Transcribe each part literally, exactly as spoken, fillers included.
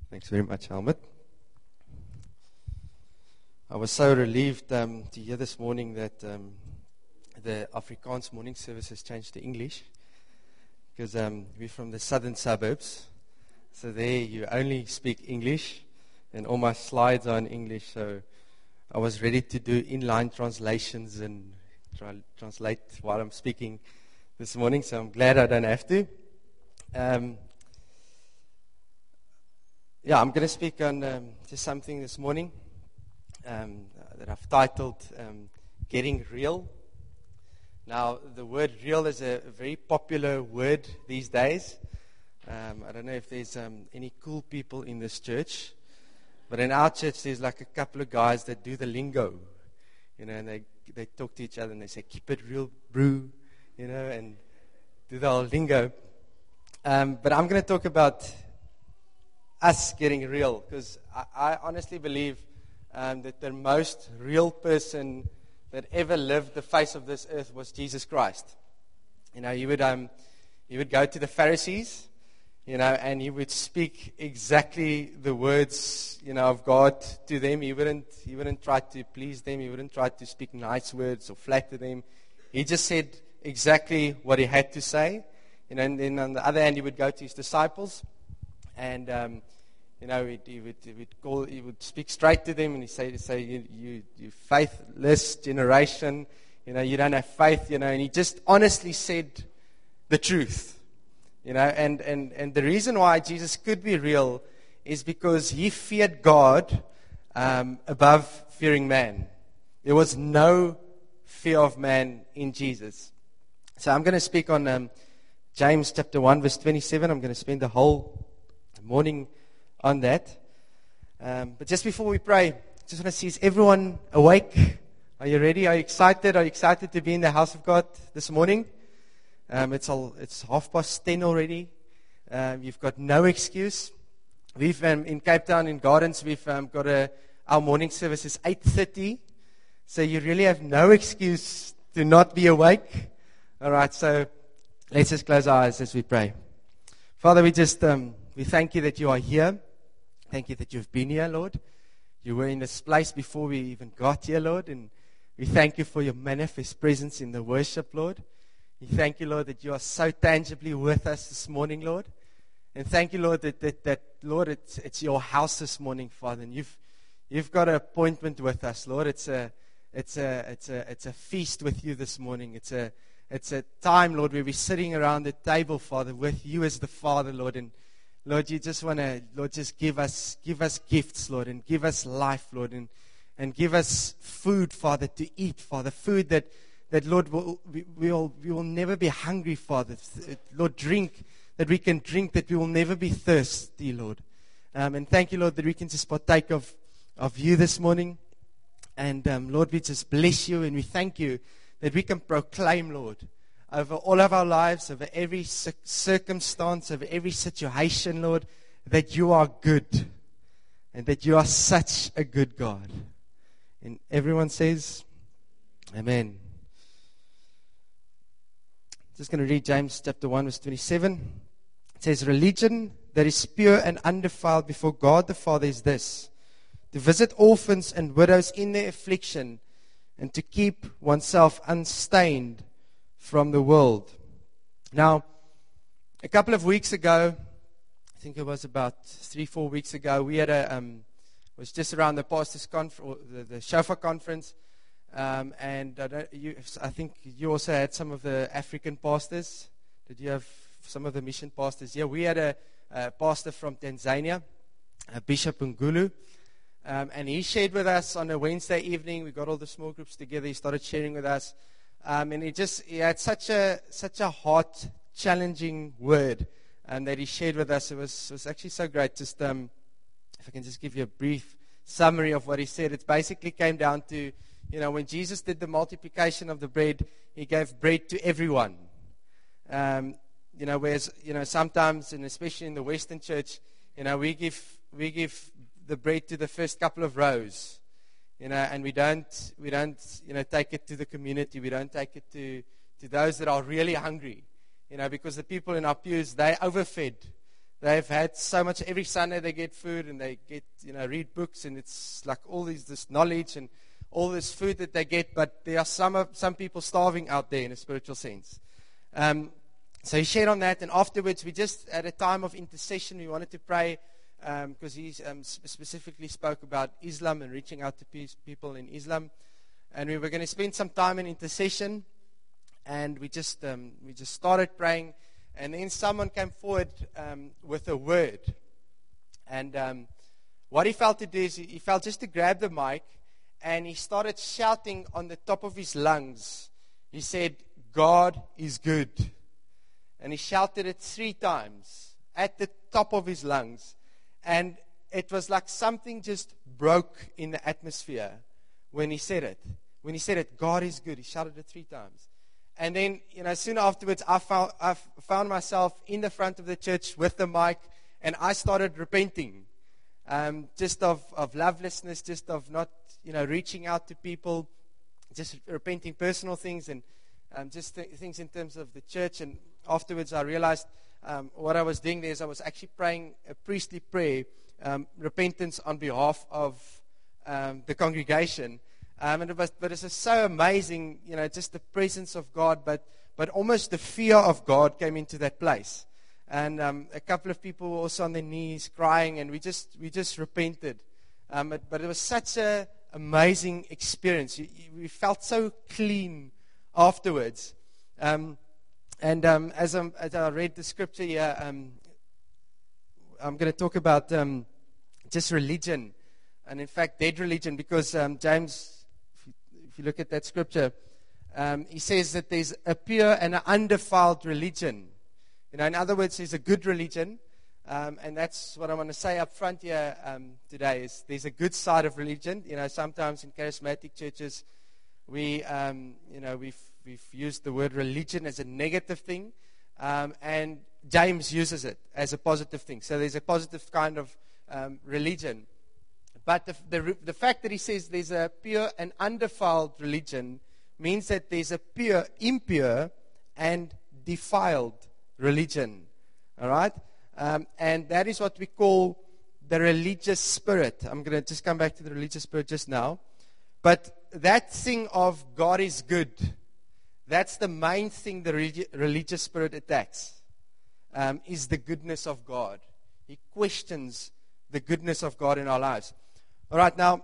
Thanks very much, Helmut. I was so relieved um, to hear this morning that um, the Afrikaans morning service has changed to English, because um, we're from the southern suburbs, so there you only speak English, and all my slides are in English, so I was ready to do inline translations and try translate while I'm speaking this morning, so I'm glad I don't have to. Um, Yeah, I'm going to speak on um, just something this morning um, that I've titled um, Getting Real. Now, the word real is a very popular word these days. Um, I don't know if there's um, any cool people in this church, but in our church there's like a couple of guys that do the lingo, you know, and they, they talk to each other and they say, keep it real, brew, you know, and do the whole lingo. Um, but I'm going to talk about us getting real, because I, I honestly believe um, that the most real person that ever lived the face of this earth was Jesus Christ. You know, he would um, he would go to the Pharisees, you know, and he would speak exactly the words, you know, of God to them. He wouldn't he wouldn't try to please them. He wouldn't try to speak nice words or flatter them. He just said exactly what he had to say. You know, and then on the other hand, he would go to his disciples. And, um, you know, he, he, would, he, would call, he would speak straight to them and he'd say, say you, you, you faithless generation, you know, you don't have faith, you know, and he just honestly said the truth, you know, and, and, and the reason why Jesus could be real is because he feared God um, above fearing man. There was no fear of man in Jesus. So I'm going to speak on um, James chapter one, verse twenty-seven. I'm going to spend the whole morning on that. Um, but just before we pray, I just want to see, is everyone awake? Are you ready? Are you excited? Are you excited to be in the house of God this morning? Um, it's all, it's half past ten already. Um, you've got no excuse. We've um, in Cape Town in Gardens, we've um, got a our morning service is eight thirty. So you really have no excuse to not be awake. All right, so let's just close our eyes as we pray. Father, we just um, we thank you that you are here. Thank you that you've been here, Lord. You were in this place before we even got here, Lord. And we thank you for your manifest presence in the worship, Lord. We thank you, Lord, that you are so tangibly with us this morning, Lord. And thank you, Lord, that, that, that Lord, it's, it's your house this morning, Father. And you've you've got an appointment with us, Lord. It's a it's a it's a it's a feast with you this morning. It's a it's a time, Lord, where we're sitting around the table, Father, with you as the Father, Lord. And Lord, you just want to, Lord, just give us, give us gifts, Lord, and give us life, Lord, and, and give us food, Father, to eat, Father, food that, that Lord, will, we, will, we will never be hungry, Father. Lord, drink, that we can drink, that we will never be thirsty, Lord. Um, and thank you, Lord, that we can just partake of, of you this morning. And, um, Lord, we just bless you, and we thank you that we can proclaim, Lord, over all of our lives, over every circumstance, over every situation, Lord, that you are good and that you are such a good God. And everyone says, Amen. Just going to read James chapter one, verse twenty-seven. It says, religion that is pure and undefiled before God the Father is this, to visit orphans and widows in their affliction and to keep oneself unstained from the world. Now, a couple of weeks ago, I think it was about three, four weeks ago, we had a, um, it was just around the pastors' conference, the, the Shofar conference, um, and I, don't, you, I think you also had some of the African pastors. Did you have some of the mission pastors? Yeah, we had a, a pastor from Tanzania, a Bishop Ngulu, um, and he shared with us on a Wednesday evening. We got all the small groups together. He started sharing with us. Um, and he just he had such a such a heart challenging word um, that he shared with us. It was it was actually so great. Just um, if I can just give you a brief summary of what he said. It basically came down to, you know, when Jesus did the multiplication of the bread, he gave bread to everyone. Um, you know, whereas you know sometimes, and especially in the Western church, you know, we give we give the bread to the first couple of rows. You know, and we don't, we don't, you know, take it to the community. We don't take it to, to those that are really hungry. You know, because the people in our pews, they overfed They've had so much. Every Sunday they get food and they get, you know, read books, and it's like all these this knowledge and all this food that they get. But there are some of, some people starving out there in a spiritual sense. Um, so he shared on that, and afterwards we just at a time of intercession we wanted to pray because um, he um, specifically spoke about Islam and reaching out to peace, people in Islam, and we were going to spend some time in intercession, and we just um, we just started praying. And then someone came forward um, with a word. And um, what he felt to do is he, he felt just to grab the mic, and he started shouting on the top of his lungs. He said, "God is good." And he shouted it three times at the top of his lungs. And it was like something just broke in the atmosphere when he said it. When he said it, "God is good." He shouted it three times. And then, you know, soon afterwards, I found, I found myself in the front of the church with the mic, and I started repenting, um, just of, of lovelessness, just of not, you know, reaching out to people, just repenting personal things, and um, just th- things in terms of the church. And afterwards, I realized um, what I was doing there is I was actually praying a priestly prayer, um, repentance on behalf of um, the congregation. Um, and it was, but it's just so amazing, you know, just the presence of God, but but almost the fear of God came into that place. And um, a couple of people were also on their knees crying, and we just we just repented. Um, but, but it was such an amazing experience. You, you, we felt so clean afterwards. Um, and um, as, I'm, as I read the scripture here, um, I'm going to talk about um, just religion, and in fact, dead religion, because um, James. If you look at that scripture, um, he says that there's a pure and an undefiled religion. You know, in other words, there's a good religion, um, and that's what I want to say up front here um, today. Is there's a good side of religion. You know, sometimes in charismatic churches, we, um, you know, we've we've used the word religion as a negative thing, um, and James uses it as a positive thing. So there's a positive kind of um, religion. But the, the the fact that he says there's a pure and undefiled religion means that there's a pure, impure, and defiled religion. All right? Um, and that is what we call the religious spirit. I'm going to just come back to the religious spirit just now. But that thing of God is good, that's the main thing the religi- religious spirit attacks, um, is the goodness of God. He questions the goodness of God in our lives. All right, now,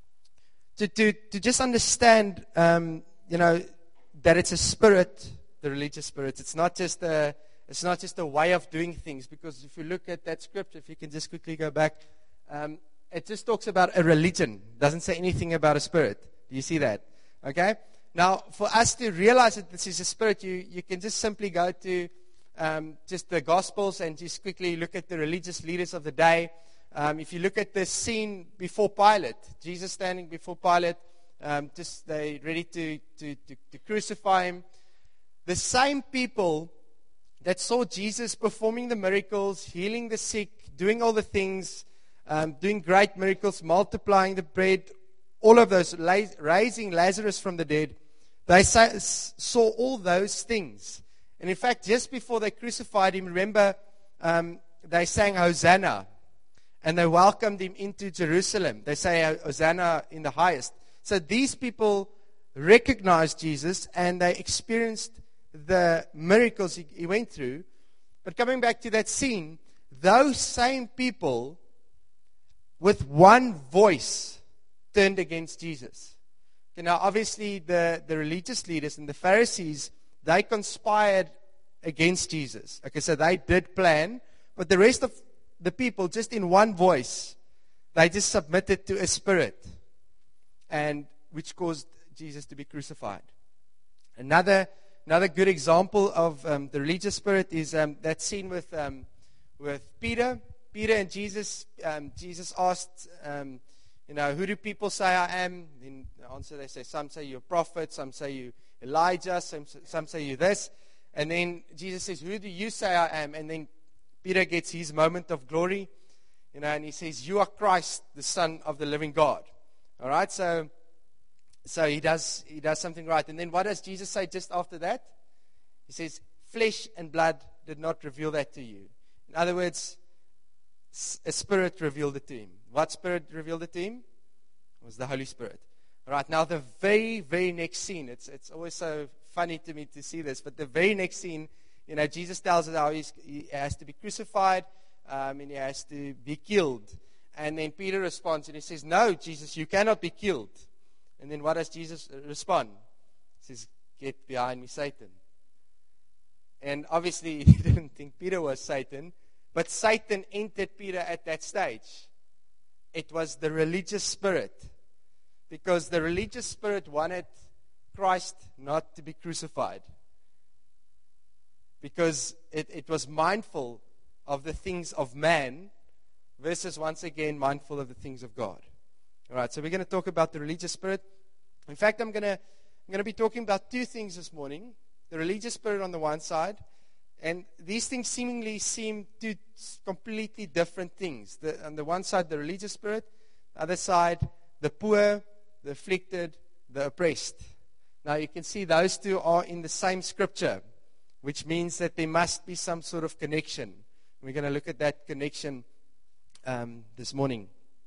to to, to just understand, um, you know, that it's a spirit, the religious spirit. It's not just a, it's not just a way of doing things. Because if you look at that scripture, if you can just quickly go back, um, it just talks about a religion. It doesn't say anything about a spirit. Do you see that? Okay. Now, for us to realize that this is a spirit, you you can just simply go to um, just the Gospels and just quickly look at the religious leaders of the day. Um, if you look at the scene before Pilate, Jesus standing before Pilate, um, just they ready to, to, to, to crucify him. The same people that saw Jesus performing the miracles, healing the sick, doing all the things, um, doing great miracles, multiplying the bread, all of those, raising Lazarus from the dead, they saw all those things. And in fact, just before they crucified him, remember, um, they sang Hosanna. And they welcomed him into Jerusalem. They say Hosanna in the highest. So these people recognized Jesus, and they experienced the miracles he, he went through. But coming back to that scene, those same people with one voice turned against Jesus. Okay, now obviously the, the religious leaders and the Pharisees, they conspired against Jesus. Okay, so they did plan, but the rest of the people, just in one voice, they just submitted to a spirit, and which caused Jesus to be crucified. Another another good example of um, the religious spirit is um, that scene with um, with Peter. Peter and Jesus. Um, Jesus asked, um, you know, who do people say I am? In the answer, they say, some say you're a prophet, some say you Elijah, some some say you this. And then Jesus says, who do you say I am? And then Peter gets his moment of glory, you know, and he says, you are Christ, the Son of the living God. All right, so so he does he does something right. And then what does Jesus say just after that? He says, flesh and blood did not reveal that to you. In other words, a spirit revealed it to him. What spirit revealed it to him? It was the Holy Spirit. All right, now the very, very next scene, it's it's always so funny to me to see this, but the very next scene, you know, Jesus tells us how he's, he has to be crucified, um, and he has to be killed. And then Peter responds and he says, no, Jesus, you cannot be killed. And then what does Jesus respond? He says, get behind me, Satan. And obviously he didn't think Peter was Satan, but Satan entered Peter at that stage. It was the religious spirit, because the religious spirit wanted Christ not to be crucified, because it, it was mindful of the things of man versus, once again, mindful of the things of God. All right, so we're going to talk about the religious spirit. In fact, I'm going to I'm going to be talking about two things this morning. The religious spirit on the one side, and these things seemingly seem two completely different things. The, on the one side, the religious spirit. The other side, the poor, the afflicted, the oppressed. Now, you can see those two are in the same scripture, which means that there must be some sort of connection. We're going to look at that connection um, this morning.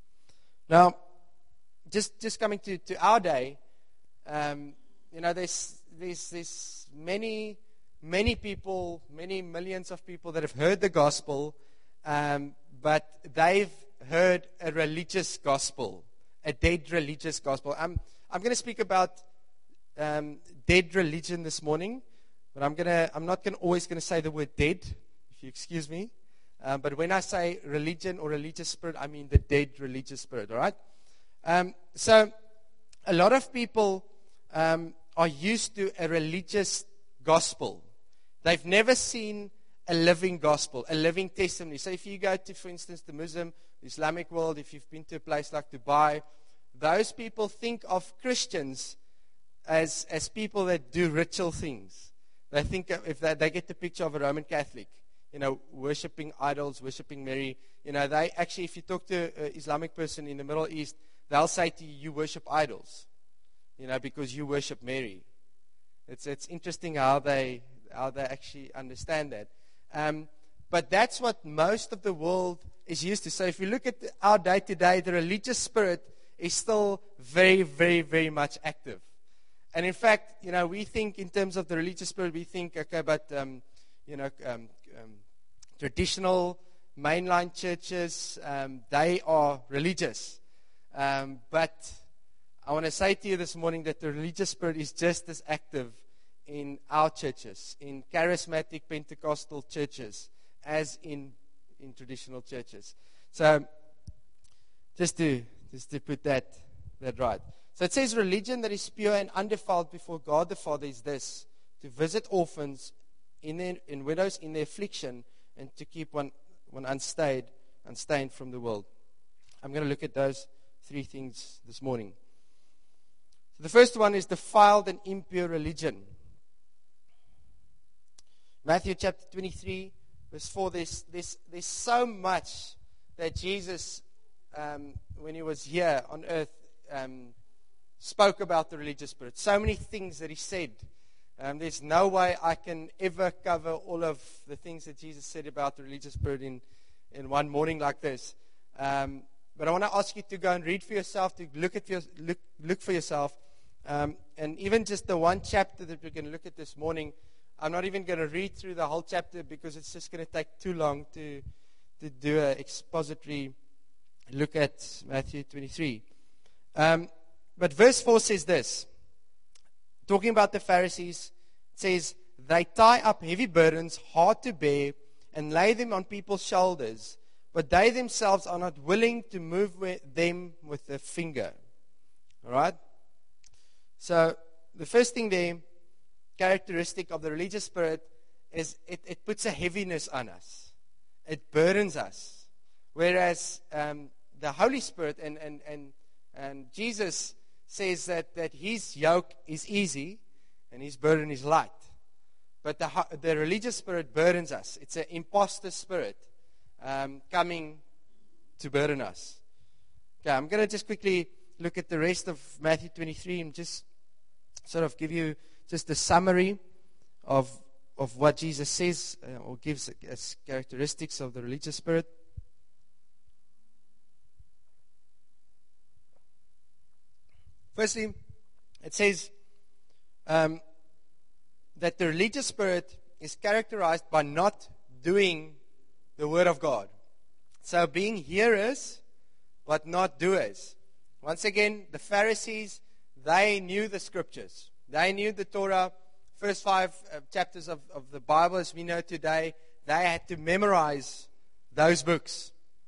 Now, just just coming to, to our day, um, you know, there's there's there's many many people, many millions of people that have heard the gospel, um, but they've heard a religious gospel, a dead religious gospel. I'm I'm going to speak about um, dead religion this morning, but I'm gonna I'm not gonna always going to say the word dead, if you excuse me. Um, but when I say religion or religious spirit, I mean the dead religious spirit. All right. Um, so a lot of people um, are used to a religious gospel. They've never seen a living gospel, a living testimony. So if you go to, for instance, the Muslim, Islamic world, if you've been to a place like Dubai, those people think of Christians as as people that do ritual things. They think if they, they get the picture of a Roman Catholic, you know, worshipping idols, worshipping Mary. You know, they actually, if you talk to an Islamic person in the Middle East, they'll say to you, you worship idols, you know, because you worship Mary. It's it's interesting how they how they actually understand that. Um, but that's what most of the world is used to. So if you look at our day to day, the religious spirit is still very, very, very much active. And in fact, you know, we think in terms of the religious spirit, we think, okay, but um, you know, um, um, traditional mainline churches, um, they are religious. Um, but I want to say to you this morning that the religious spirit is just as active in our churches, in charismatic Pentecostal churches, as in in traditional churches. So, just to just to put that that right. So it says, religion that is pure and undefiled before God the Father is this: to visit orphans in their, in widows in their affliction, and to keep one one unstained unstained from the world. I'm going to look at those three things this morning. So the first one is defiled and impure religion. Matthew chapter twenty-three, verse four, there's, there's, there's so much that Jesus, um, when he was here on earth, um, spoke about the religious spirit. So many things that he said. Um, there's no way I can ever cover all of the things that Jesus said about the religious spirit in, in one morning like this. Um, but I want to ask you to go and read for yourself, to look at your, look, look for yourself. Um, and even just the one chapter that we're going to look at this morning, I'm not even going to read through the whole chapter because it's just going to take too long to to do an expository look at Matthew twenty-three. Um, but verse four says this, talking about the Pharisees, it says, they tie up heavy burdens, hard to bear, and lay them on people's shoulders, but they themselves are not willing to move with them with a finger. All right? So the first thing there, characteristic of the religious spirit, is it, it puts a heaviness on us. It burdens us. Whereas um, the Holy Spirit and, and, and, and Jesus says that, that his yoke is easy and his burden is light. But the, the religious spirit burdens us. It's an imposter spirit um, coming to burden us. Okay, I'm going to just quickly look at the rest of Matthew twenty-three and just sort of give you just a summary of of what Jesus says uh, or gives as characteristics of the religious spirit. Firstly, it says um, that the religious spirit is characterized by not doing the Word of God. So being hearers, but not doers. Once again, the Pharisees, they knew the Scriptures. They knew the Torah. First five uh, chapters of, of the Bible, as we know today, they had to memorize those books.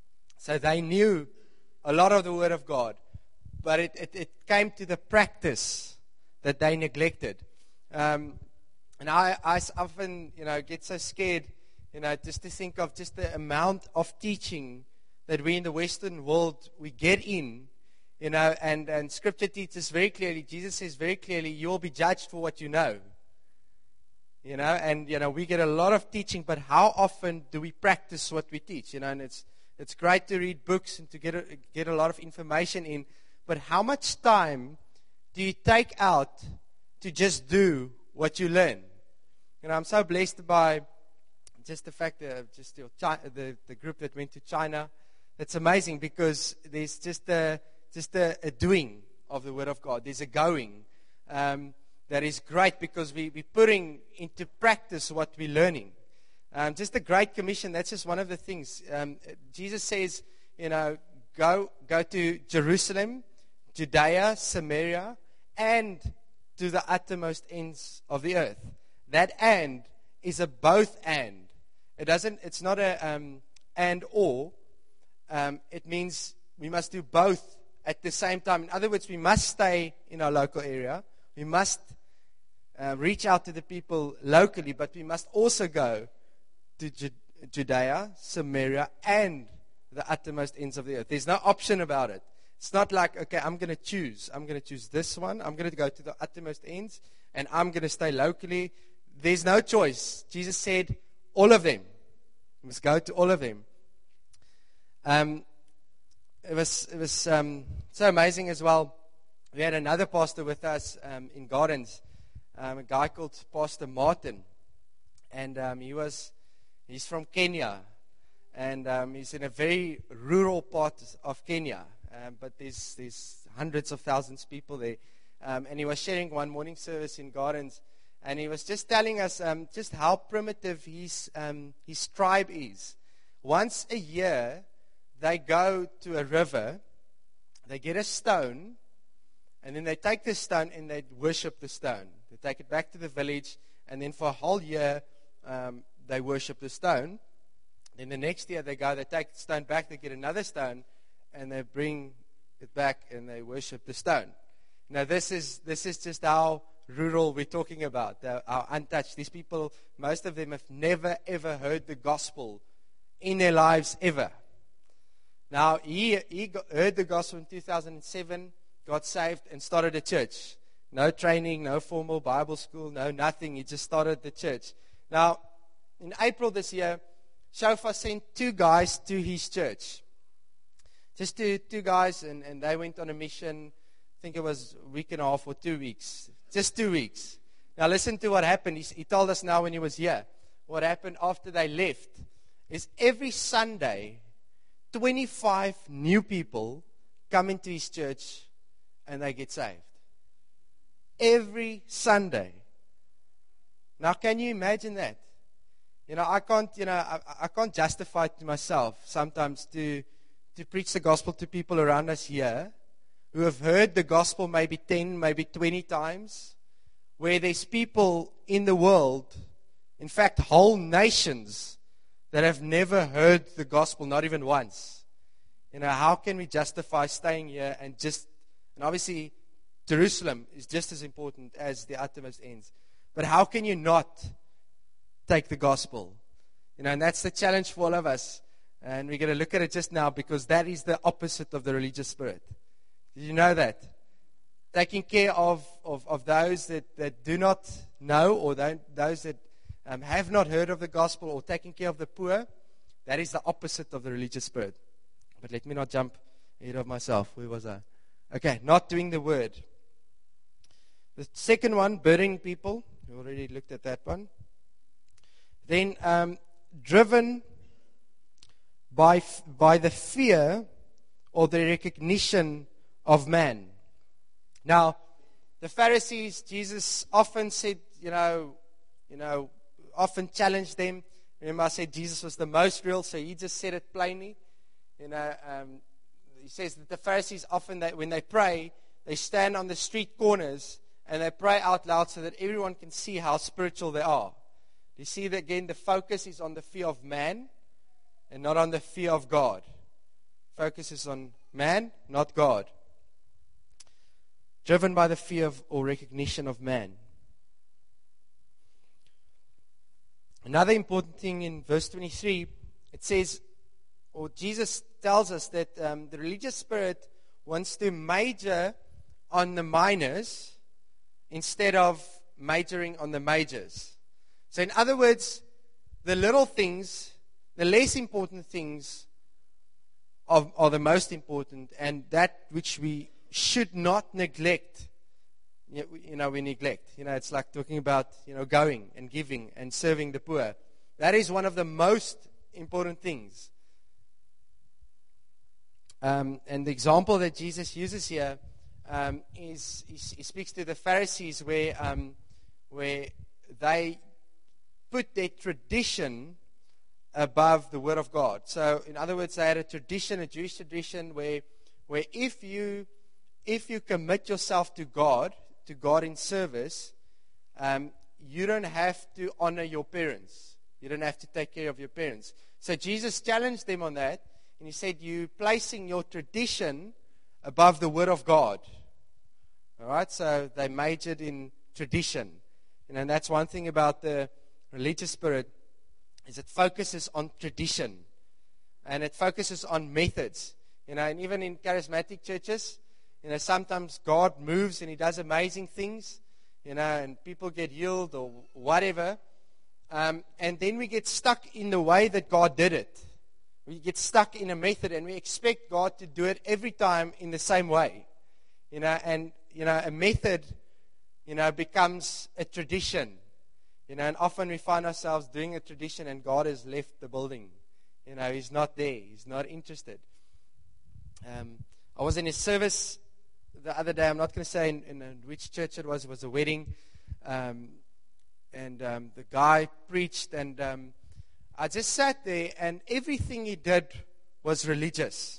So they knew a lot of the Word of God. But it, it, it came to the practice that they neglected. Um, and I, I often, you know, get so scared, you know, just to think of just the amount of teaching that we in the Western world, we get in, you know, and, and Scripture teaches very clearly, Jesus says very clearly, you will be judged for what you know. You know, and, you know, we get a lot of teaching, but how often do we practice what we teach? You know, and it's it's great to read books and to get a, get a lot of information in, but how much time do you take out to just do what you learn? You know, I'm so blessed by just the fact that just the, the, the group that went to China. It's amazing because there's just a, just a, a doing of the Word of God. There's a going. Um, That is great because we, we're putting into practice what we're learning. Um, just the Great Commission, that's just one of the things. Um, Jesus says, you know, go go to Jerusalem, Judea, Samaria, and to the uttermost ends of the earth. That and is a both and. It doesn't. It's not a um, and or. Um, it means we must do both at the same time. In other words, we must stay in our local area. We must uh, reach out to the people locally, but we must also go to Ju- Judea, Samaria, and the uttermost ends of the earth. There's no option about it. It's not like, okay, I'm going to choose. I'm going to choose this one. I'm going to go to the uttermost ends, and I'm going to stay locally. There's no choice. Jesus said, all of them. We must go to all of them. Um, it was, it was um, so amazing as well. We had another pastor with us um, in Gardens, um, a guy called Pastor Martin, and um, he was, he's from Kenya, and um, he's in a very rural part of Kenya, um, but there's there's hundreds of thousands of people there, um, and he was sharing one morning service in Gardens, and he was just telling us um, just how primitive his um, his tribe is. Once a year, they go to a river, they get a stone. And then they take the stone and they worship the stone. They take it back to the village, and then for a whole year, um, they worship the stone. Then the next year they go, they take the stone back, they get another stone, and they bring it back and they worship the stone. Now this is this is just how rural we're talking about, how untouched. These people, most of them have never ever heard the gospel in their lives ever. Now he he got, heard the gospel in two thousand seven. Got saved and started a church. No training, no formal Bible school, no nothing. He just started the church. Now, in April this year, Shofar sent two guys to his church. Just two, two guys, and, and they went on a mission. I think it was a week and a half or two weeks. Just two weeks. Now, listen to what happened. He, he told us now when he was here. What happened after they left is every Sunday, twenty-five new people come into his church and they get saved. Every Sunday. Now, can you imagine that? You know, I can't, you know, I, I can't justify it to myself sometimes to, to preach the gospel to people around us here who have heard the gospel maybe ten, maybe twenty times, where there's people in the world, in fact, whole nations that have never heard the gospel, not even once. You know, how can we justify staying here and just And obviously, Jerusalem is just as important as the uttermost ends. But how can you not take the gospel? You know, and that's the challenge for all of us. And we're going to look at it just now because that is the opposite of the religious spirit. Did you know that? Taking care of, of, of those that, that do not know or don't, those that um, have not heard of the gospel, or taking care of the poor, that is the opposite of the religious spirit. But let me not jump ahead of myself. Where was I? Okay, not doing the word. The second one, burdening people. We already looked at that one. Then, um, driven by by the fear or the recognition of man. Now, the Pharisees, Jesus often said, you know, you know, often challenged them. Remember, I said Jesus was the most real, so he just said it plainly. You know, um, he says that the Pharisees often, they, when they pray, they stand on the street corners and they pray out loud so that everyone can see how spiritual they are. You see that again, the focus is on the fear of man and not on the fear of God. Focus is on man, not God. Driven by the fear of or recognition of man. Another important thing in verse twenty-three, it says, or Jesus tells us that um, the religious spirit wants to major on the minors instead of majoring on the majors. So in other words, the little things, the less important things are, are the most important, and that which we should not neglect, you know, we neglect. You know, it's like talking about, you know, going and giving and serving the poor. That is one of the most important things. Um, and the example that Jesus uses here um, is, he, he speaks to the Pharisees where, um, where they put their tradition above the Word of God. So, in other words, they had a tradition, a Jewish tradition, where, where if you if you commit yourself to God, to God in service, um, you don't have to honor your parents. You don't have to take care of your parents. So Jesus challenged them on that, and he said, "You placing your tradition above the Word of God." All right, so they majored in tradition, you know, and that's one thing about the religious spirit, is it focuses on tradition, and it focuses on methods. You know, and even in charismatic churches, you know, sometimes God moves and He does amazing things, you know, and people get healed or whatever. Um, and then we get stuck in the way that God did it. We get stuck in a method and we expect God to do it every time in the same way. You know, and, you know, a method, you know, becomes a tradition. You know, and often we find ourselves doing a tradition and God has left the building. You know, He's not there. He's not interested. Um, I was in a service the other day. I'm not going to say in, in which church it was. It was a wedding. Um, and um, the guy preached, and um, I just sat there, and everything he did was religious,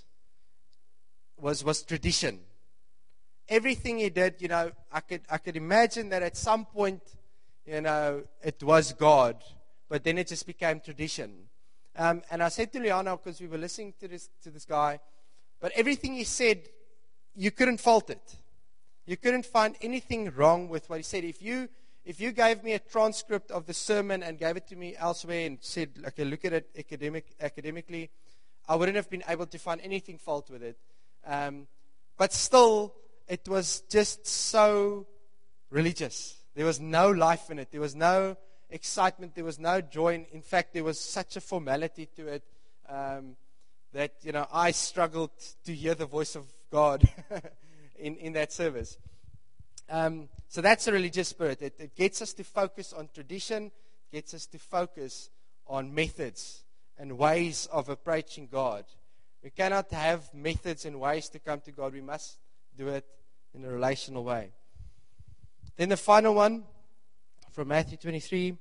was was tradition. Everything he did, you know, I could I could imagine that at some point, you know, it was God, but then it just became tradition. Um, and I said to Liana, because we were listening to this to this guy, but everything he said, you couldn't fault it. You couldn't find anything wrong with what he said. If you if you gave me a transcript of the sermon and gave it to me elsewhere and said, okay, look at it academic academically, I wouldn't have been able to find anything fault with it. Um, but still, it was just so religious. There was no life in it. There was no excitement. There was no joy. In, in fact, there was such a formality to it um, that, you know, I struggled to hear the voice of God in, in that service. Um, so that's a religious spirit. It, it gets us to focus on tradition, gets us to focus on methods and ways of approaching God. We cannot have methods and ways to come to God. We must do it in a relational way. Then the final one from Matthew twenty-three.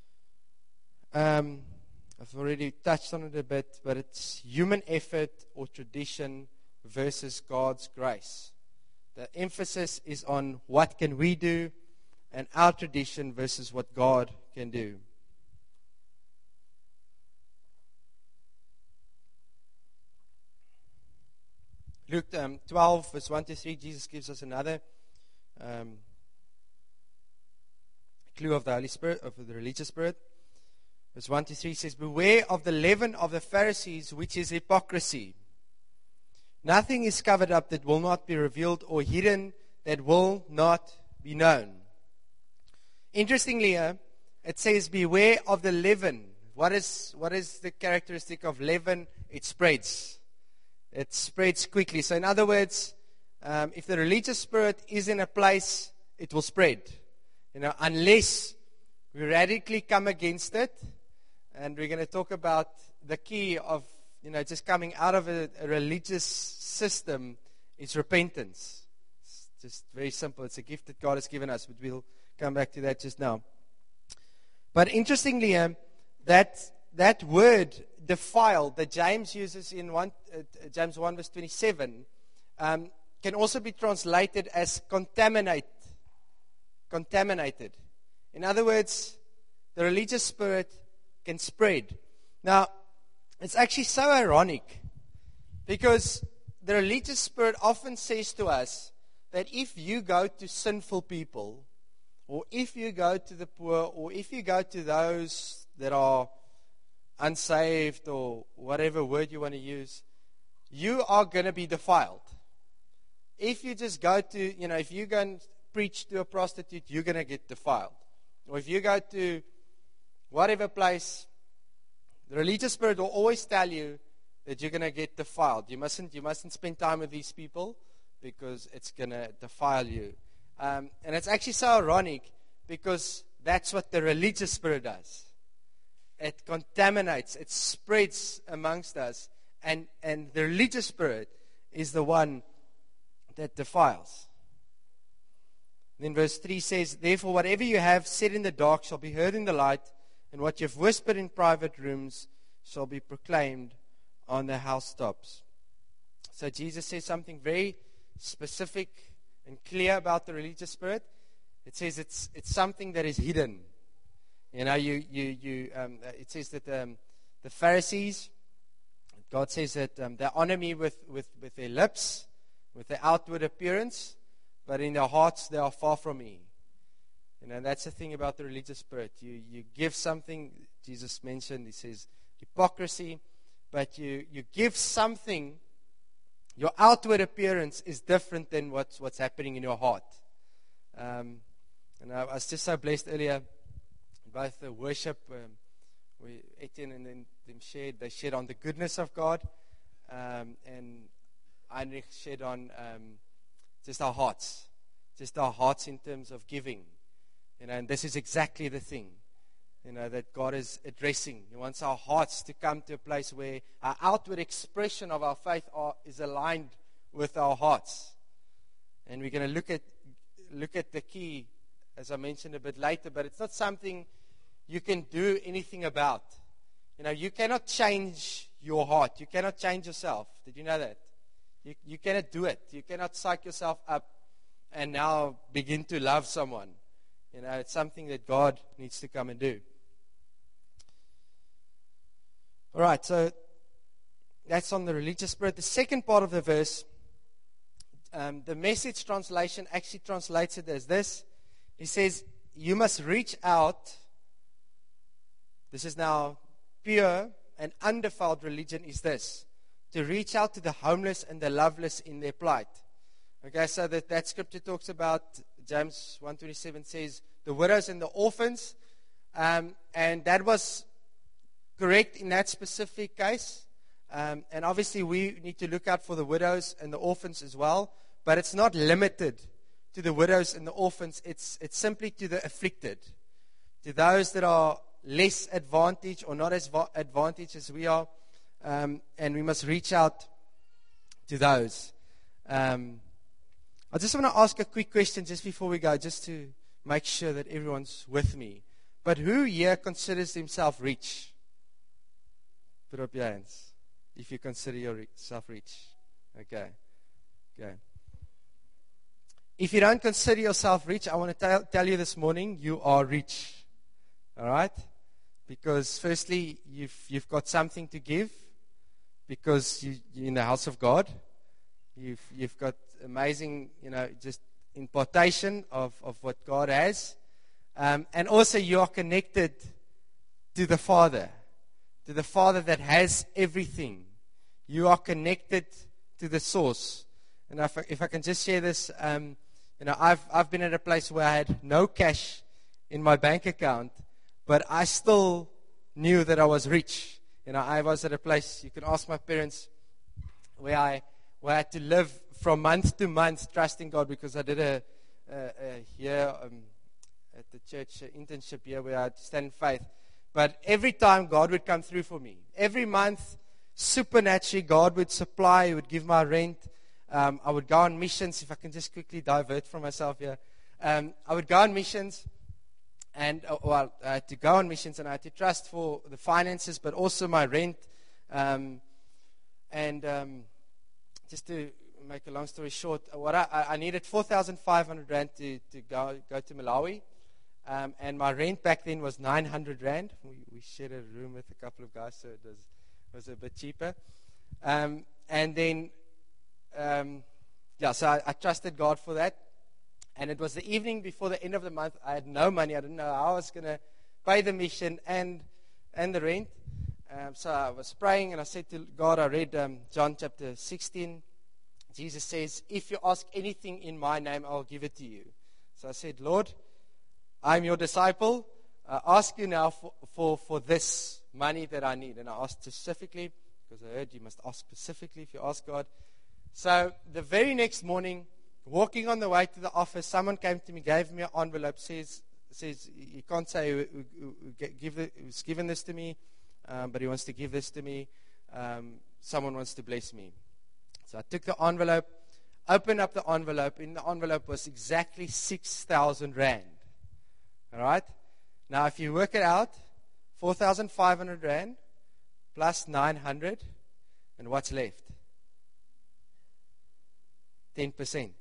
Um, I've already touched on it a bit, but it's human effort or tradition versus God's grace. The emphasis is on what can we do and our tradition versus what God can do. Luke um, twelve, verse one to three, Jesus gives us another um, clue of the Holy Spirit, of the religious spirit. Verse one to three says, "Beware of the leaven of the Pharisees, which is hypocrisy. Nothing is covered up that will not be revealed, or hidden that will not be known." Interestingly, uh, it says, beware of the leaven. What is, what is the characteristic of leaven? It spreads. It spreads quickly. So in other words, um, if the religious spirit is in a place, it will spread. You know, unless we radically come against it. And we're going to talk about the key of, you know, just coming out of a, a religious system is repentance. Just very simple. It's a gift that God has given us, but we'll come back to that just now. But interestingly, um, that that word defiled that James uses in one, uh, James one verse twenty-seven um, can also be translated as contaminate, contaminated. In other words, the religious spirit can spread. Now, it's actually so ironic because the religious spirit often says to us that if you go to sinful people, or if you go to the poor, or if you go to those that are unsaved, or whatever word you want to use, you are going to be defiled. If you just go to, you know, if you go and preach to a prostitute, you're going to get defiled. Or if you go to whatever place, the religious spirit will always tell you that you're going to get defiled. You mustn't, you mustn't spend time with these people because it's going to defile you. Um, and it's actually so ironic because that's what the religious spirit does. It contaminates, it spreads amongst us, and, and the religious spirit is the one that defiles. Then verse three says, therefore whatever you have said in the dark shall be heard in the light, and what you have whispered in private rooms shall be proclaimed on the housetops. So Jesus says something very specific and clear about the religious spirit. It says it's it's something that is hidden. You know, you you you. Um, it says that um, the Pharisees, God says that um, they honor me with, with, with their lips, with their outward appearance, but in their hearts they are far from me. You know, that's the thing about the religious spirit. You you give something. Jesus mentioned. He says hypocrisy, but you you give something. Your outward appearance is different than what's, what's happening in your heart. Um, and I was just so blessed earlier, both the worship, um, we, Etienne and then them shared, they shared on the goodness of God, um, and Heinrich shared on um, just our hearts, just our hearts in terms of giving. You know, and this is exactly the thing. You know, that God is addressing. He wants our hearts to come to a place where our outward expression of our faith are, is aligned with our hearts. And we're going to look at look at the key, as I mentioned a bit later, but it's not something you can do anything about. You know, you cannot change your heart. You cannot change yourself. Did you know that? You, you cannot do it. You cannot psych yourself up and now begin to love someone. You know, it's something that God needs to come and do. All right, so that's on the religious spirit. The second part of the verse, um, the Message translation actually translates it as this. He says, you must reach out. This is now pure and undefiled religion is this, to reach out to the homeless and the loveless in their plight. Okay, so that, that scripture talks about, James one twenty-seven says, the widows and the orphans. Um, and that was correct in that specific case. Um, and obviously we need to look out for the widows and the orphans as well. But it's not limited to the widows and the orphans. It's, it's simply to the afflicted. To those that are less advantaged or not as va- advantaged as we are. Um, and we must reach out to those. Um, I just want to ask a quick question just before we go, just to make sure that everyone's with me. But who here considers himself rich? Put up your hands if you consider yourself rich. Okay. Okay. If you don't consider yourself rich, I want to tell, tell you this morning, you are rich. All right? Because firstly, you've, you've got something to give because you, you're in the house of God. You've, you've got amazing, you know, just impartation of, of what God has. Um, and also you are connected to the Father. To the Father that has everything. You are connected to the source. And if I, if I can just share this, um, you know, I've I've been at a place where I had no cash in my bank account, but I still knew that I was rich. You know, I was at a place, you can ask my parents, where I where I had to live from month to month trusting God, because I did a, a, a year um, at the church, an internship here where I had to stand in faith. But every time God would come through for me. Every month, supernaturally, God would supply, He would give my rent. um, I would go on missions. If I can just quickly divert from myself here. Um, I would go on missions, and uh, well, I had to go on missions, and I had to trust for the finances, but also my rent. Um, and um, just to make a long story short, what I, I needed four thousand five hundred rand to, to go, go to Malawi. Um, and my rent back then was nine hundred rand. We, we shared a room with a couple of guys, so it was, was a bit cheaper. Um, and then, um, yeah, so I, I trusted God for that. And it was the evening before the end of the month. I had no money. I didn't know how I was going to pay the mission and and the rent. Um, so I was praying, and I said to God, I read um, John chapter sixteen. Jesus says, if you ask anything in my name, I'll give it to you. So I said, Lord, I'm your disciple. I ask you now for, for, for this money that I need. And I asked specifically, because I heard you must ask specifically if you ask God. So the very next morning, walking on the way to the office, someone came to me, gave me an envelope, says, says you can't say who, who, who, give the, who's given this to me, um, but he wants to give this to me. Um, someone wants to bless me. So I took the envelope, opened up the envelope. In the envelope was exactly six thousand rand. All right? Now, if you work it out, four thousand five hundred rand plus nine hundred, and what's left? ten percent.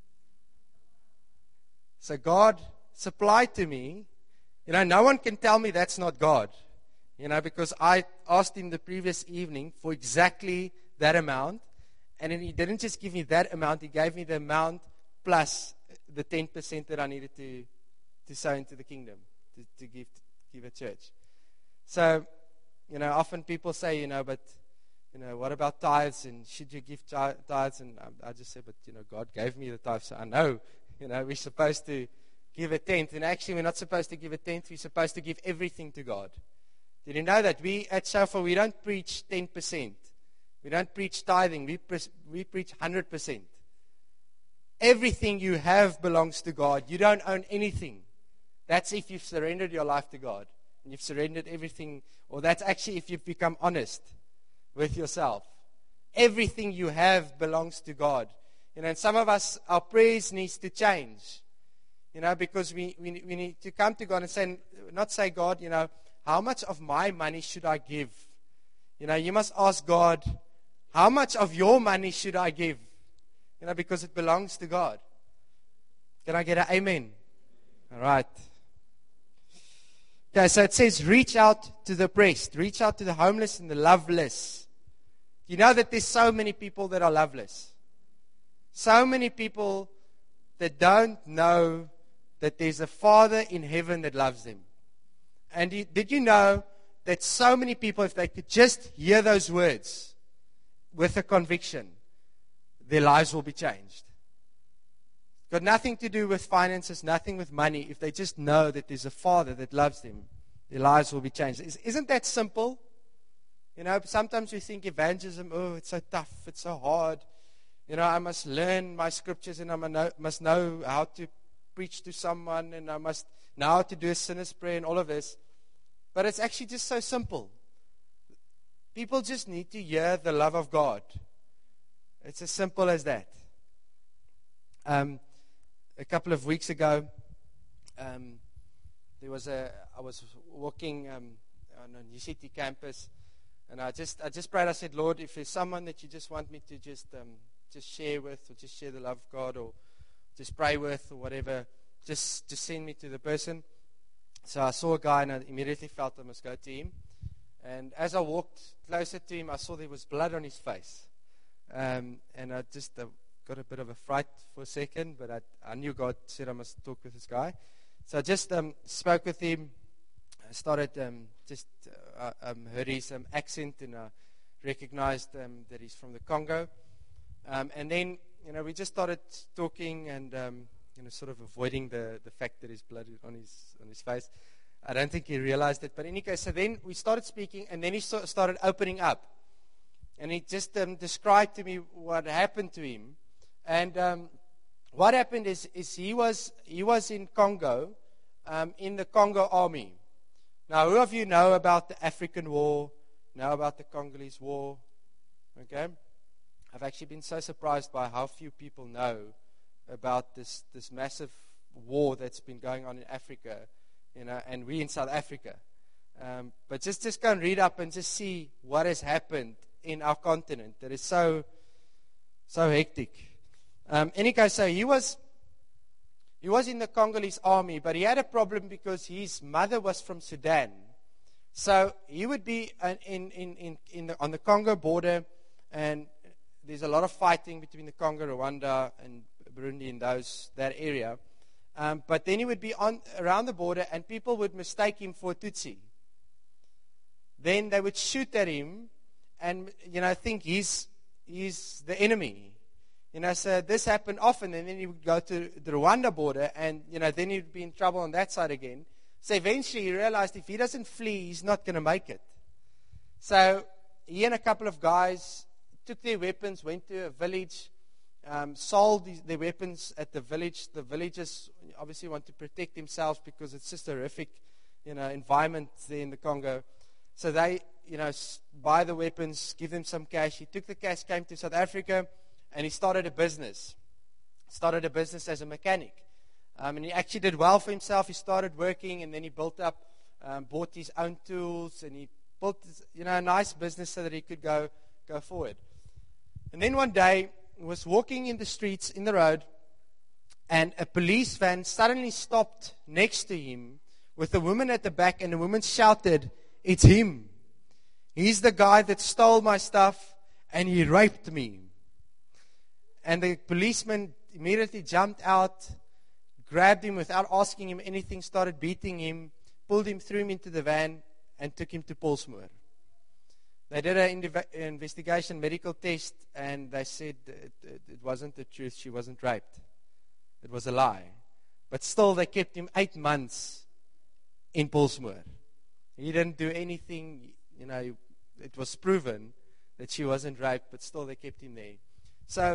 So God supplied to me. You know, no one can tell me that's not God. You know, because I asked him the previous evening for exactly that amount. And then he didn't just give me that amount. He gave me the amount plus the ten percent that I needed to, to sow into the kingdom, to, to give to give a church. So, you know, often people say, you know, but, you know, what about tithes? And should you give tithes? And I, I just say, but, you know, God gave me the tithes. So I know, you know, we're supposed to give a tenth. And actually, we're not supposed to give a tenth. We're supposed to give everything to God. Did you know that? We at Shofar, we don't preach ten percent. We don't preach tithing. We, pre- we preach one hundred percent. Everything you have belongs to God. You don't own anything. That's if you've surrendered your life to God. And you've surrendered everything. Or that's actually if you've become honest with yourself. Everything you have belongs to God. You know, and some of us, our prayers needs to change. You know, because we, we, we need to come to God and say, not say, God, you know, how much of my money should I give? You know, you must ask God, how much of your money should I give? You know, because it belongs to God. Can I get an amen? All right. Okay, so it says, reach out to the oppressed. Reach out to the homeless and the loveless. You know that there's so many people that are loveless. So many people that don't know that there's a Father in heaven that loves them. And did you know that so many people, if they could just hear those words with a conviction, their lives will be changed. Got nothing to do with finances, nothing with money. If they just know that there's a Father that loves them, their lives will be changed. Isn't that simple? You know, sometimes we think evangelism, oh, it's so tough, it's so hard. You know, I must learn my scriptures and I must know how to preach to someone and I must know how to do a sinner's prayer and all of this. But it's actually just so simple. People just need to hear the love of God. It's as simple as that. Um, a couple of weeks ago, um, there was a. I was walking um, on a U C T campus, and I just, I just prayed. I said, Lord, if there's someone that you just want me to just, um, just share with, or just share the love of God, or just pray with, or whatever, just, just send me to the person. So I saw a guy, and I immediately felt I must go to him. And as I walked closer to him, I saw there was blood on his face. Um, and I just uh, got a bit of a fright for a second, but I, I knew God said I must talk with this guy. So I just um, spoke with him. I started, um, just uh, um, heard his um, accent, and I recognized um, that he's from the Congo. Um, and then, you know, we just started talking and, um, you know, sort of avoiding the, the fact that there's blood on his on his face. I don't think he realized it. But in any case, so then we started speaking, and then he so, started opening up. And he just um, described to me what happened to him. And um, what happened is, is he was he was in Congo, um, in the Congo army. Now, who of you know about the African war, know about the Congolese war? Okay. I've actually been so surprised by how few people know about this, this massive war that's been going on in Africa, you know, and we in South Africa. Um, but just, just go and read up and just see what has happened in our continent that is so, so hectic. Um, anyway, so he was, he was in the Congolese army, but he had a problem because his mother was from Sudan. So he would be in, in, in, in the, on the Congo border, and there's a lot of fighting between the Congo, Rwanda, and Burundi in those that area. Um, but then he would be on around the border, and people would mistake him for a Tutsi. Then they would shoot at him, and you know think he's he's the enemy. You know, so this happened often, and then he would go to the Rwanda border, and you know then he'd be in trouble on that side again. So eventually he realized if he doesn't flee, he's not going to make it. So he and a couple of guys took their weapons, went to a village, um, sold these, their weapons at the village. The villagers obviously want to protect themselves because it's just a horrific, you know, environment there in the Congo. So they, you know, buy the weapons, give them some cash. He took the cash, came to South Africa, and he started a business. Started a business as a mechanic. Um, and he actually did well for himself. He started working, and then he built up, um, bought his own tools, and he built, you know, a nice business so that he could go go forward. And then one day, he was walking in the streets, in the road, and a police van suddenly stopped next to him with a woman at the back, and the woman shouted, "It's him. He's the guy that stole my stuff, and he raped me." And the policeman immediately jumped out, grabbed him without asking him anything, started beating him, pulled him, threw him into the van, and took him to Pollsmoor. They did an investigation, medical test, and they said it, it, it wasn't the truth. She wasn't raped. It was a lie. But still, they kept him eight months in Pollsmoor. He didn't do anything, you know, it was proven that she wasn't raped, but still they kept him there. So,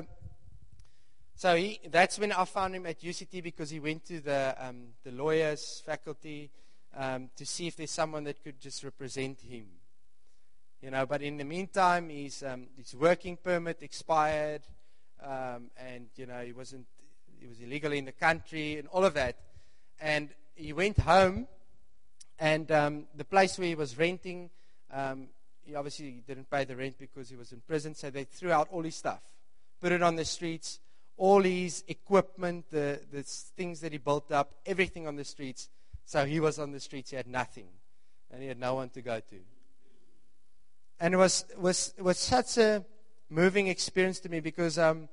so he, that's when I found him at U C T, because he went to the um, the lawyers faculty um, to see if there's someone that could just represent him. You know, but in the meantime, his um, his working permit expired, um, and you know he wasn't he was illegally in the country and all of that, and he went home, and um, the place where he was renting, um, he obviously didn't pay the rent because he was in prison, so they threw out all his stuff, put it on the streets, all his equipment, the the things that he built up, everything on the streets. So he was on the streets. He had nothing, and he had no one to go to. And it was was was such a moving experience to me, because um,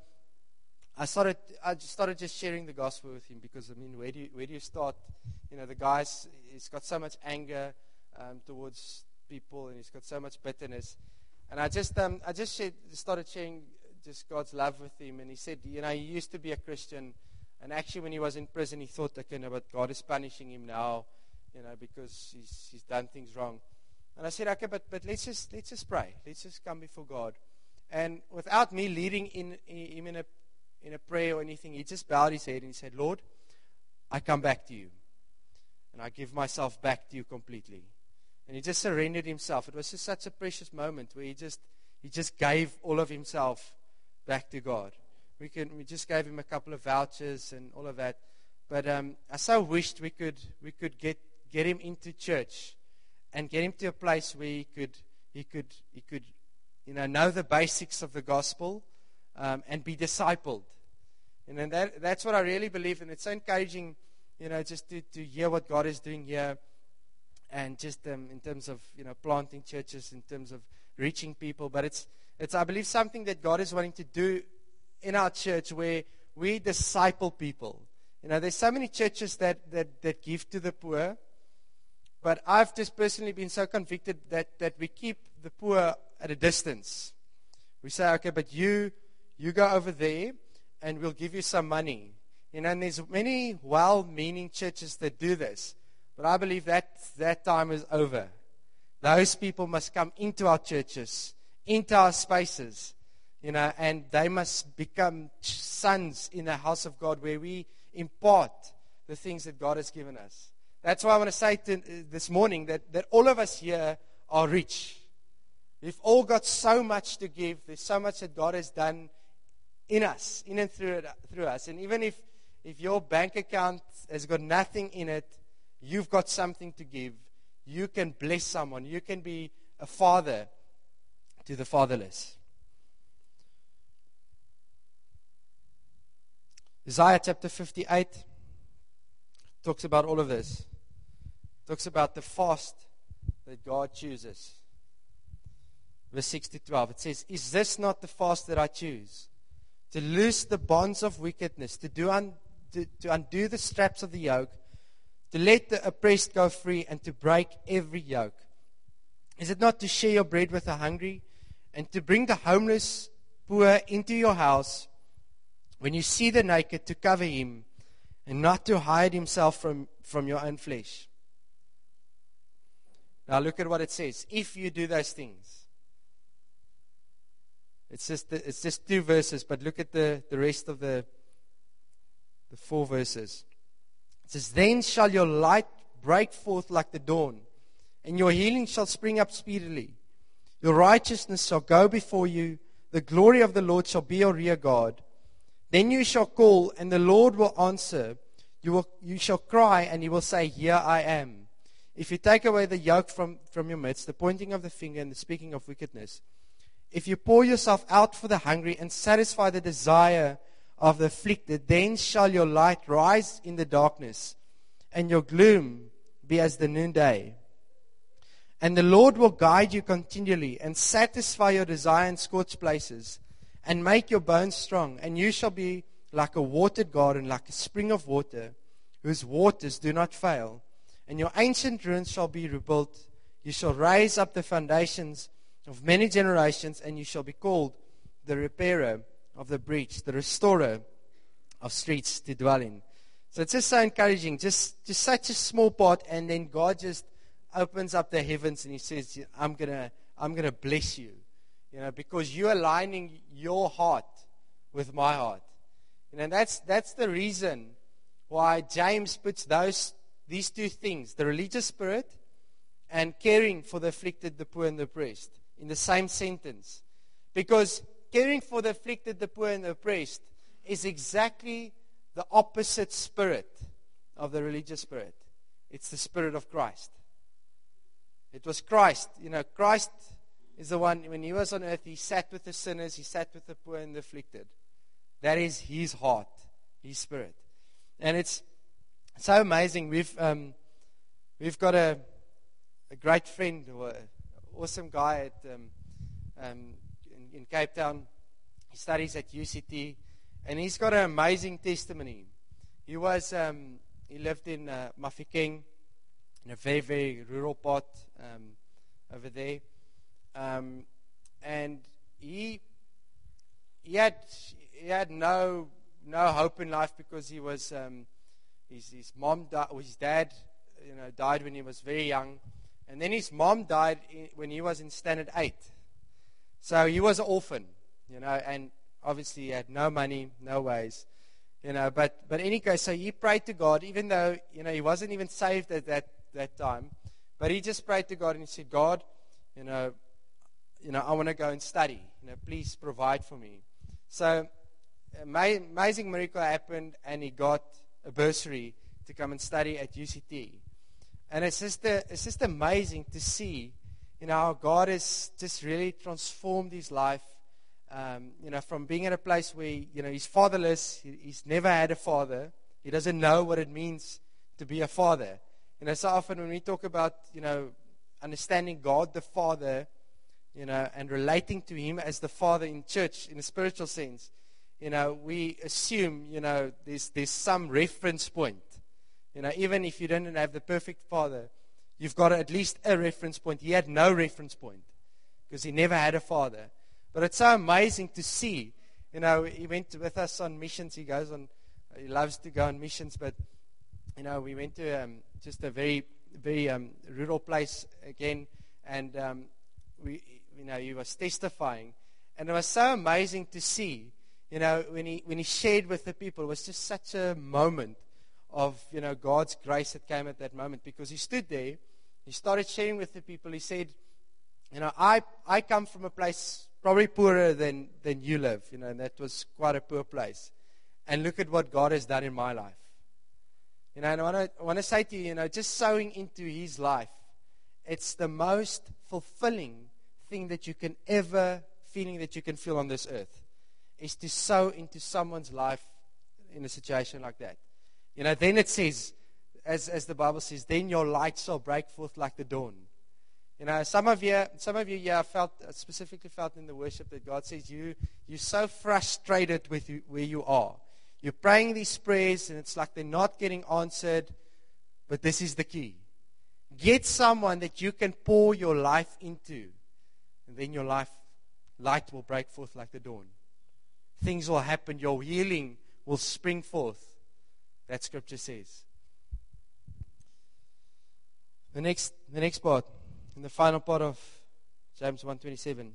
I started I just started just sharing the gospel with him, because I mean, where do you, where do you start? You know, the guy's he's got so much anger um, towards people, and he's got so much bitterness. And I just um, I just shared, started sharing just God's love with him. And he said, you know, he used to be a Christian, and actually when he was in prison, he thought, okay, no, but God is punishing him now, you know, because he's he's done things wrong. And I said, okay, but but let's just let's just pray. Let's just come before God. And without me leading in, in him in a in a prayer or anything, he just bowed his head and he said, Lord, I come back to you. And I give myself back to you completely. And he just surrendered himself. It was just such a precious moment where he just he just gave all of himself back to God. We can we just gave him a couple of vouchers and all of that. But um, I so wished we could we could get get him into church, and get him to a place where he could, he could, he could, you know, know the basics of the gospel um, and be discipled. And then that, that's what I really believe, and it's so encouraging, you know, just to, to hear what God is doing here, and just um, in terms of, you know, planting churches, in terms of reaching people. But it's, it's, I believe, something that God is wanting to do in our church, where we disciple people. You know, there's so many churches that that, that give to the poor. But I've just personally been so convicted that, that we keep the poor at a distance. We say, okay, but you you go over there, and we'll give you some money. You know, and there's many well-meaning churches that do this. But I believe that that time is over. Those people must come into our churches, into our spaces, you know, and they must become sons in the house of God, where we impart the things that God has given us. That's why I want to say to, uh, this morning that, that all of us here are rich. We've all got so much to give. There's so much that God has done in us, in and through it, through us. And even if, if your bank account has got nothing in it, you've got something to give. You can bless someone. You can be a father to the fatherless. Isaiah chapter fifty-eight talks about all of this. Talks about the fast that God chooses. Verse six to twelve, it says, "Is this not the fast that I choose? To loose the bonds of wickedness, to, do un, to, to undo the straps of the yoke, to let the oppressed go free, and to break every yoke? Is it not to share your bread with the hungry, and to bring the homeless poor into your house? When you see the naked, to cover him, and not to hide himself from, from your own flesh." Now look at what it says. If you do those things. It's just, the, it's just two verses, but look at the, the rest of the, the four verses. It says, "Then shall your light break forth like the dawn, and your healing shall spring up speedily. Your righteousness shall go before you. The glory of the Lord shall be your rear guard. Then you shall call, and the Lord will answer. You, will, you shall cry, and he will say, Here I am. If you take away the yoke from, from your midst, the pointing of the finger and the speaking of wickedness, if you pour yourself out for the hungry and satisfy the desire of the afflicted, then shall your light rise in the darkness, and your gloom be as the noonday. And the Lord will guide you continually, and satisfy your desire in scorched places, and make your bones strong. And you shall be like a watered garden, like a spring of water, whose waters do not fail. And your ancient ruins shall be rebuilt. You shall raise up the foundations of many generations, and you shall be called the repairer of the breach, the restorer of streets to dwell in." So it's just so encouraging, just, just such a small part, and then God just opens up the heavens and he says, I'm gonna, I'm gonna bless you, you know, because you're aligning your heart with my heart. You know, that's, that's the reason why James puts those, these two things, the religious spirit and caring for the afflicted, the poor, and the oppressed, in the same sentence. Because caring for the afflicted, the poor, and the oppressed is exactly the opposite spirit of the religious spirit. It's the spirit of Christ. It was Christ. You know, Christ is the one, when he was on earth, he sat with the sinners, he sat with the poor and the afflicted. That is his heart, his spirit. And it's so amazing. We've um, we've got a, a great friend, or an awesome guy at um, um, in, in Cape Town. He studies at U C T, and he's got an amazing testimony. He was um, he lived in uh, Mafikeng, in a very, very rural part um, over there. Um, and he he had he had no no hope in life, because he was um, his his mom died, or his dad, you know, died when he was very young, and then his mom died in, when he was in standard eight. So he was an orphan, you know, and obviously he had no money, no ways, you know. But but any case, so he prayed to God, even though, you know, he wasn't even saved at that that time, but he just prayed to God and he said, God, you know, you know, I want to go and study. You know, please provide for me. So, an amazing miracle happened, and he got a bursary to come and study at U C T. And it's just a, it's just amazing to see, you know, how God has just really transformed his life. Um, you know, from being at a place where, you know, he's fatherless, he, he's never had a father. He doesn't know what it means to be a father. You know, so often when we talk about, you know, understanding God the Father, you know, and relating to him as the Father in church, in a spiritual sense, you know, we assume, you know, there's there's some reference point. You know, even if you don't have the perfect father, you've got at least a reference point. He had no reference point because he never had a father. But it's so amazing to see. You know, he went with us on missions. He goes on, he loves to go on missions. But, you know, we went to um, just a very, very um, rural place again. And, um, we, you know, he was testifying. And it was so amazing to see, you know, when he when he shared with the people. It was just such a moment of, you know, God's grace that came at that moment. Because he stood there, he started sharing with the people. He said, You know, I, I come from a place probably poorer than, than you live, you know, and that was quite a poor place. And look at what God has done in my life. You know, and I want to I want to say to you, you know, just sowing into His life, it's the most fulfilling thing that you can ever, feeling that you can feel on this earth, is to sow into someone's life in a situation like that. You know, then it says, as as the Bible says, then your light shall break forth like the dawn. You know, some of you, some of you, yeah, felt specifically felt in the worship that God says you you're so frustrated with you, where you are. You're praying these prayers, and it's like they're not getting answered. But this is the key: get someone that you can pour your life into, and then your life light will break forth like the dawn. Things will happen. Your healing will spring forth. That Scripture says. The next, the next part. In the final part of James one twenty-seven,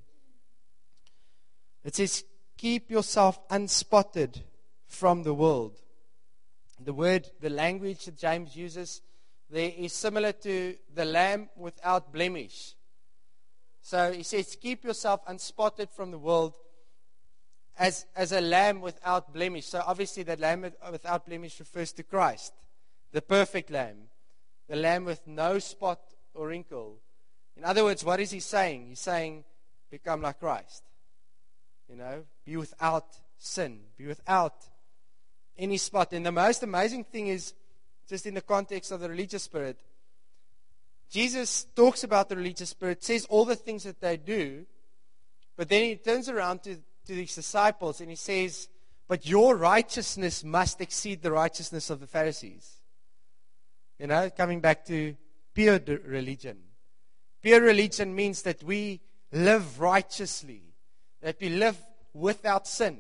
it says, keep yourself unspotted from the world. The word, the language that James uses there is similar to the lamb without blemish. So he says, keep yourself unspotted from the world as, as a lamb without blemish. So obviously that lamb without blemish refers to Christ, the perfect lamb, the lamb with no spot or wrinkle. In other words, what is he saying? He's saying, become like Christ. You know, be without sin, be without any spot. And the most amazing thing is, just in the context of the religious spirit, Jesus talks about the religious spirit, says all the things that they do, but then he turns around to, to his disciples and he says, but your righteousness must exceed the righteousness of the Pharisees. You know, coming back to pure religion. Pure religion means that we live righteously, that we live without sin.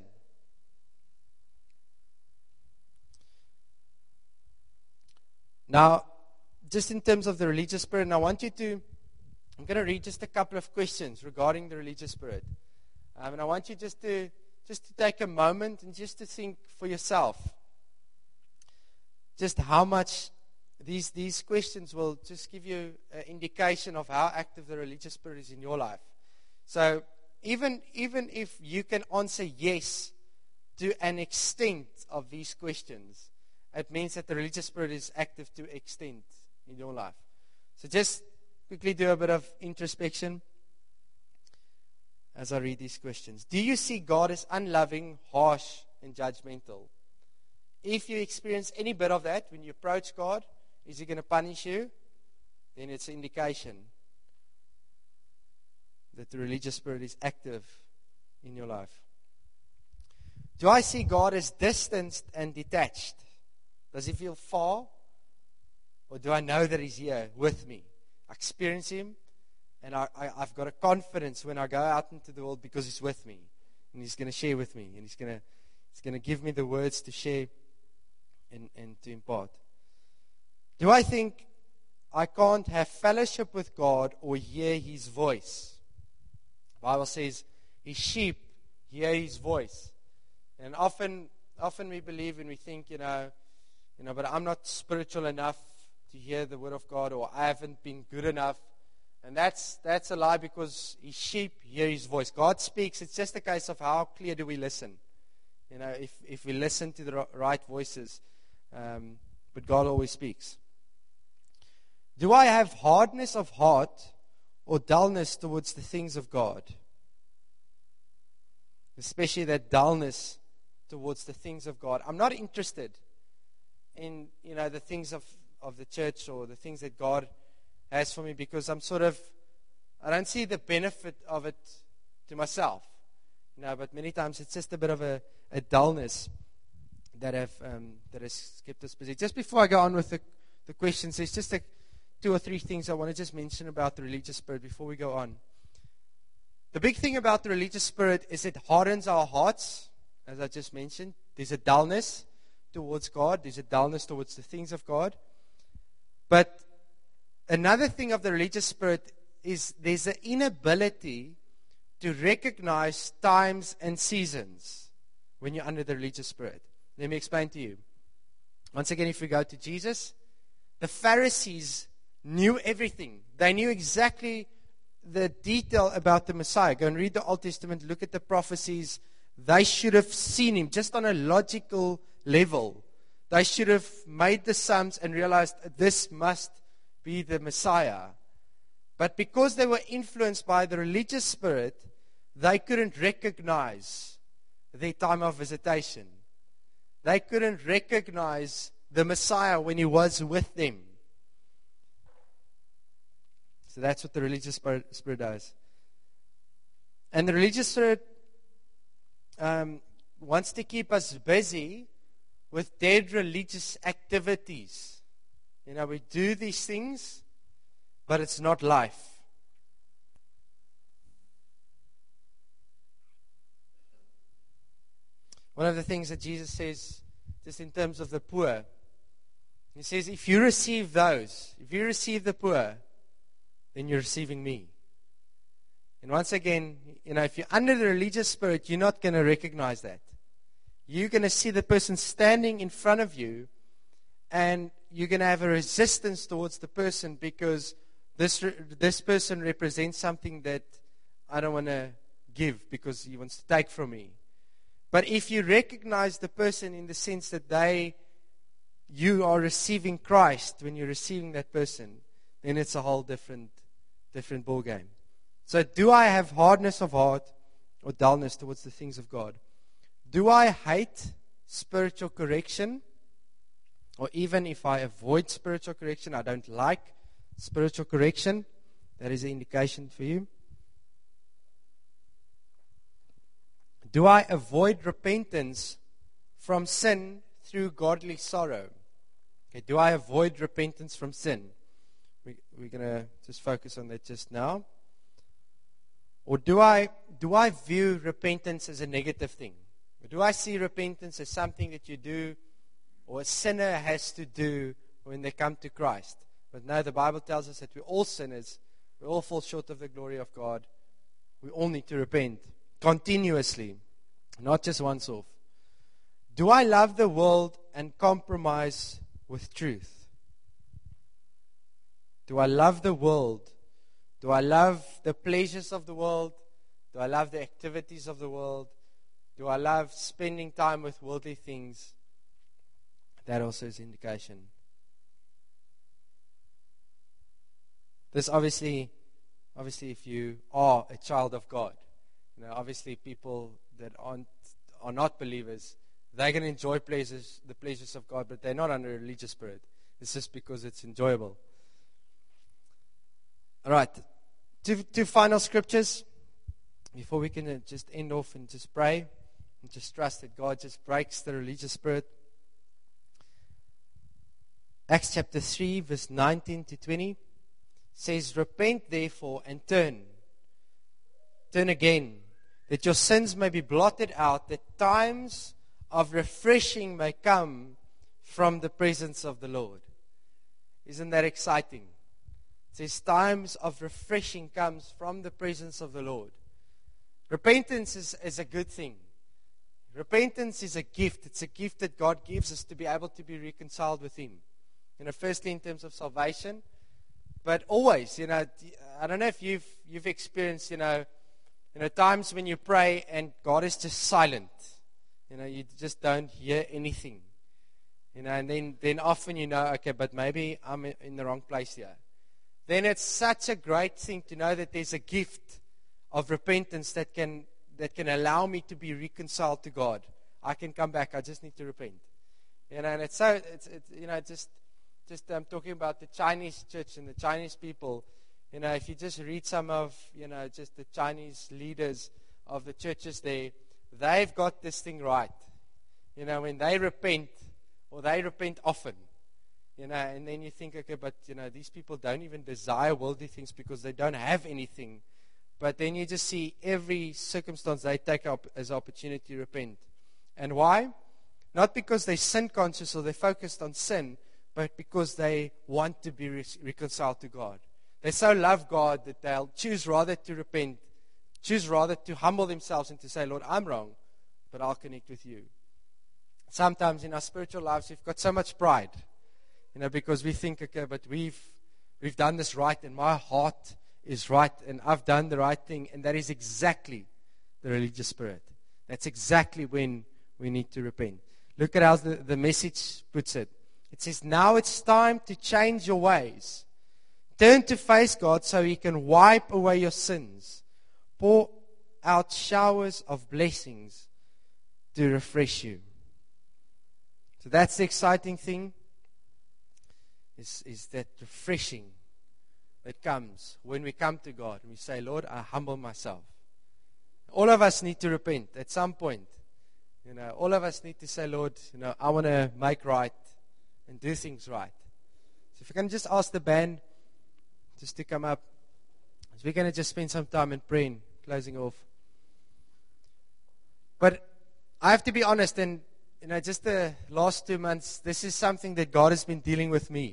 Now, just in terms of the religious spirit, and I want you to, I'm going to read just a couple of questions regarding the religious spirit. Um, and I want you just to, just to take a moment and just to think for yourself, just how much These these questions will just give you an indication of how active the religious spirit is in your life. So even even if you can answer yes to an extent of these questions, it means that the religious spirit is active to extent in your life. So just quickly do a bit of introspection as I read these questions. Do you see God as unloving, harsh, and judgmental? If you experience any bit of that when you approach God, is He going to punish you? Then it's an indication that the religious spirit is active in your life. Do I see God as distanced and detached? Does He feel far? Or do I know that He's here with me? I experience Him, and I, I, I've got a confidence when I go out into the world because He's with me. And He's going to share with me. And He's going to, He's going to give me the words to share and, and to impart. Do I think I can't have fellowship with God or hear His voice? The Bible says, His sheep hear His voice. And often, often we believe and we think, you know, you know, but I'm not spiritual enough to hear the word of God, or I haven't been good enough. And that's that's a lie, because His sheep hear His voice. God speaks. It's just a case of how clear do we listen. You know, if if we listen to the right voices, um, but God always speaks. Do I have hardness of heart or dullness towards the things of God? Especially that dullness towards the things of God. I'm not interested in, you know, the things of, of the church or the things that God has for me, because I'm sort of, I don't see the benefit of it to myself. You know, but many times it's just a bit of a, a dullness that have um, that has kept us busy. Just before I go on with the, the questions, there's just a two or three things I want to just mention about the religious spirit before we go on. The big thing about the religious spirit is it hardens our hearts, as I just mentioned. There's a dullness towards God. There's a dullness towards the things of God. But another thing of the religious spirit is there's an inability to recognize times and seasons when you're under the religious spirit. Let me explain to you. Once again, if we go to Jesus, the Pharisees knew everything. They knew exactly the detail about the Messiah. Go and read the Old Testament, look at the prophecies. They should have seen him just on a logical level. They should have made the sums and realized this must be the Messiah. But because they were influenced by the religious spirit, they couldn't recognize their time of visitation. They couldn't recognize the Messiah when he was with them. So that's what the religious spirit, spirit does. And the religious spirit um, wants to keep us busy with dead religious activities. You know, we do these things, but it's not life. One of the things that Jesus says, just in terms of the poor, he says, if you receive those, if you receive the poor, then you're receiving me. And once again, you know, if you're under the religious spirit, you're not going to recognize that. You're going to see the person standing in front of you, and you're going to have a resistance towards the person because this this person represents something that I don't want to give because he wants to take from me. But if you recognize the person in the sense that they, you are receiving Christ when you're receiving that person, then it's a whole different, different ball game. So do I have hardness of heart or dullness towards the things of God? Do I hate spiritual correction? Or even if I avoid spiritual correction, I don't like spiritual correction, that is an indication for you. Do I avoid repentance from sin through godly sorrow? Okay, do I avoid repentance from sin? We, we're going to just focus on that just now. Or do I do I view repentance as a negative thing? Or do I see repentance as something that you do or a sinner has to do when they come to Christ? But no, the Bible tells us that we're all sinners. We all fall short of the glory of God. We all need to repent continuously, not just once off. Do I love the world and compromise with truth? Do I love the world? Do I love the pleasures of the world? Do I love the activities of the world? Do I love spending time with worldly things? That also is indication. This obviously, obviously, if you are a child of God, you know, obviously people that aren't are not believers, they're going to enjoy pleasures, the pleasures of God, but they're not under a religious spirit. It's just because it's enjoyable. All right, two two final scriptures before we can uh, just end off and just pray and just trust that God just breaks the religious spirit. Acts chapter three, verse nineteen to twenty says, repent therefore and turn. Turn again, that your sins may be blotted out, that times of refreshing may come from the presence of the Lord. Isn't that exciting? It says times of refreshing comes from the presence of the Lord. Repentance is, is a good thing. Repentance is a gift. It's a gift that God gives us to be able to be reconciled with Him. You know, firstly in terms of salvation, but always, you know, I don't know if you've you've experienced, you know, you know, times when you pray and God is just silent. You know, you just don't hear anything. You know, and then, then often you know, okay, but maybe I'm in the wrong place here. Then it's such a great thing to know that there's a gift of repentance that can that can allow me to be reconciled to God. I can come back. I just need to repent. You know, and it's so it's, it's you know just just um, talking about the Chinese church and the Chinese people. You know, if you just read some of you know just the Chinese leaders of the churches there, they've got this thing right. You know, when they repent, or they repent often. You know, and then you think, okay, but you know, these people don't even desire worldly things because they don't have anything. But then you just see every circumstance they take up as an opportunity to repent. And why? Not because they're sin conscious or they're focused on sin, but because they want to be re- reconciled to God. They so love God that they'll choose rather to repent, choose rather to humble themselves and to say, Lord, I'm wrong, but I'll connect with you. Sometimes in our spiritual lives, we've got so much pride, you know, because we think, okay, but we've we've done this right, and my heart is right and I've done the right thing, and that is exactly the religious spirit. That's exactly when we need to repent. Look at how the, the message puts it. It says, now it's time to change your ways. Turn to face God so He can wipe away your sins. Pour out showers of blessings to refresh you. So that's the exciting thing, is, is that refreshing that comes when we come to God and we say, Lord, I humble myself. All of us need to repent at some point. You know, all of us need to say, Lord, you know, I want to make right and do things right. So if you can just ask the band just to come up. So we're going to just spend some time in praying, closing off. But I have to be honest, and you know, just the last two months, this is something that God has been dealing with me.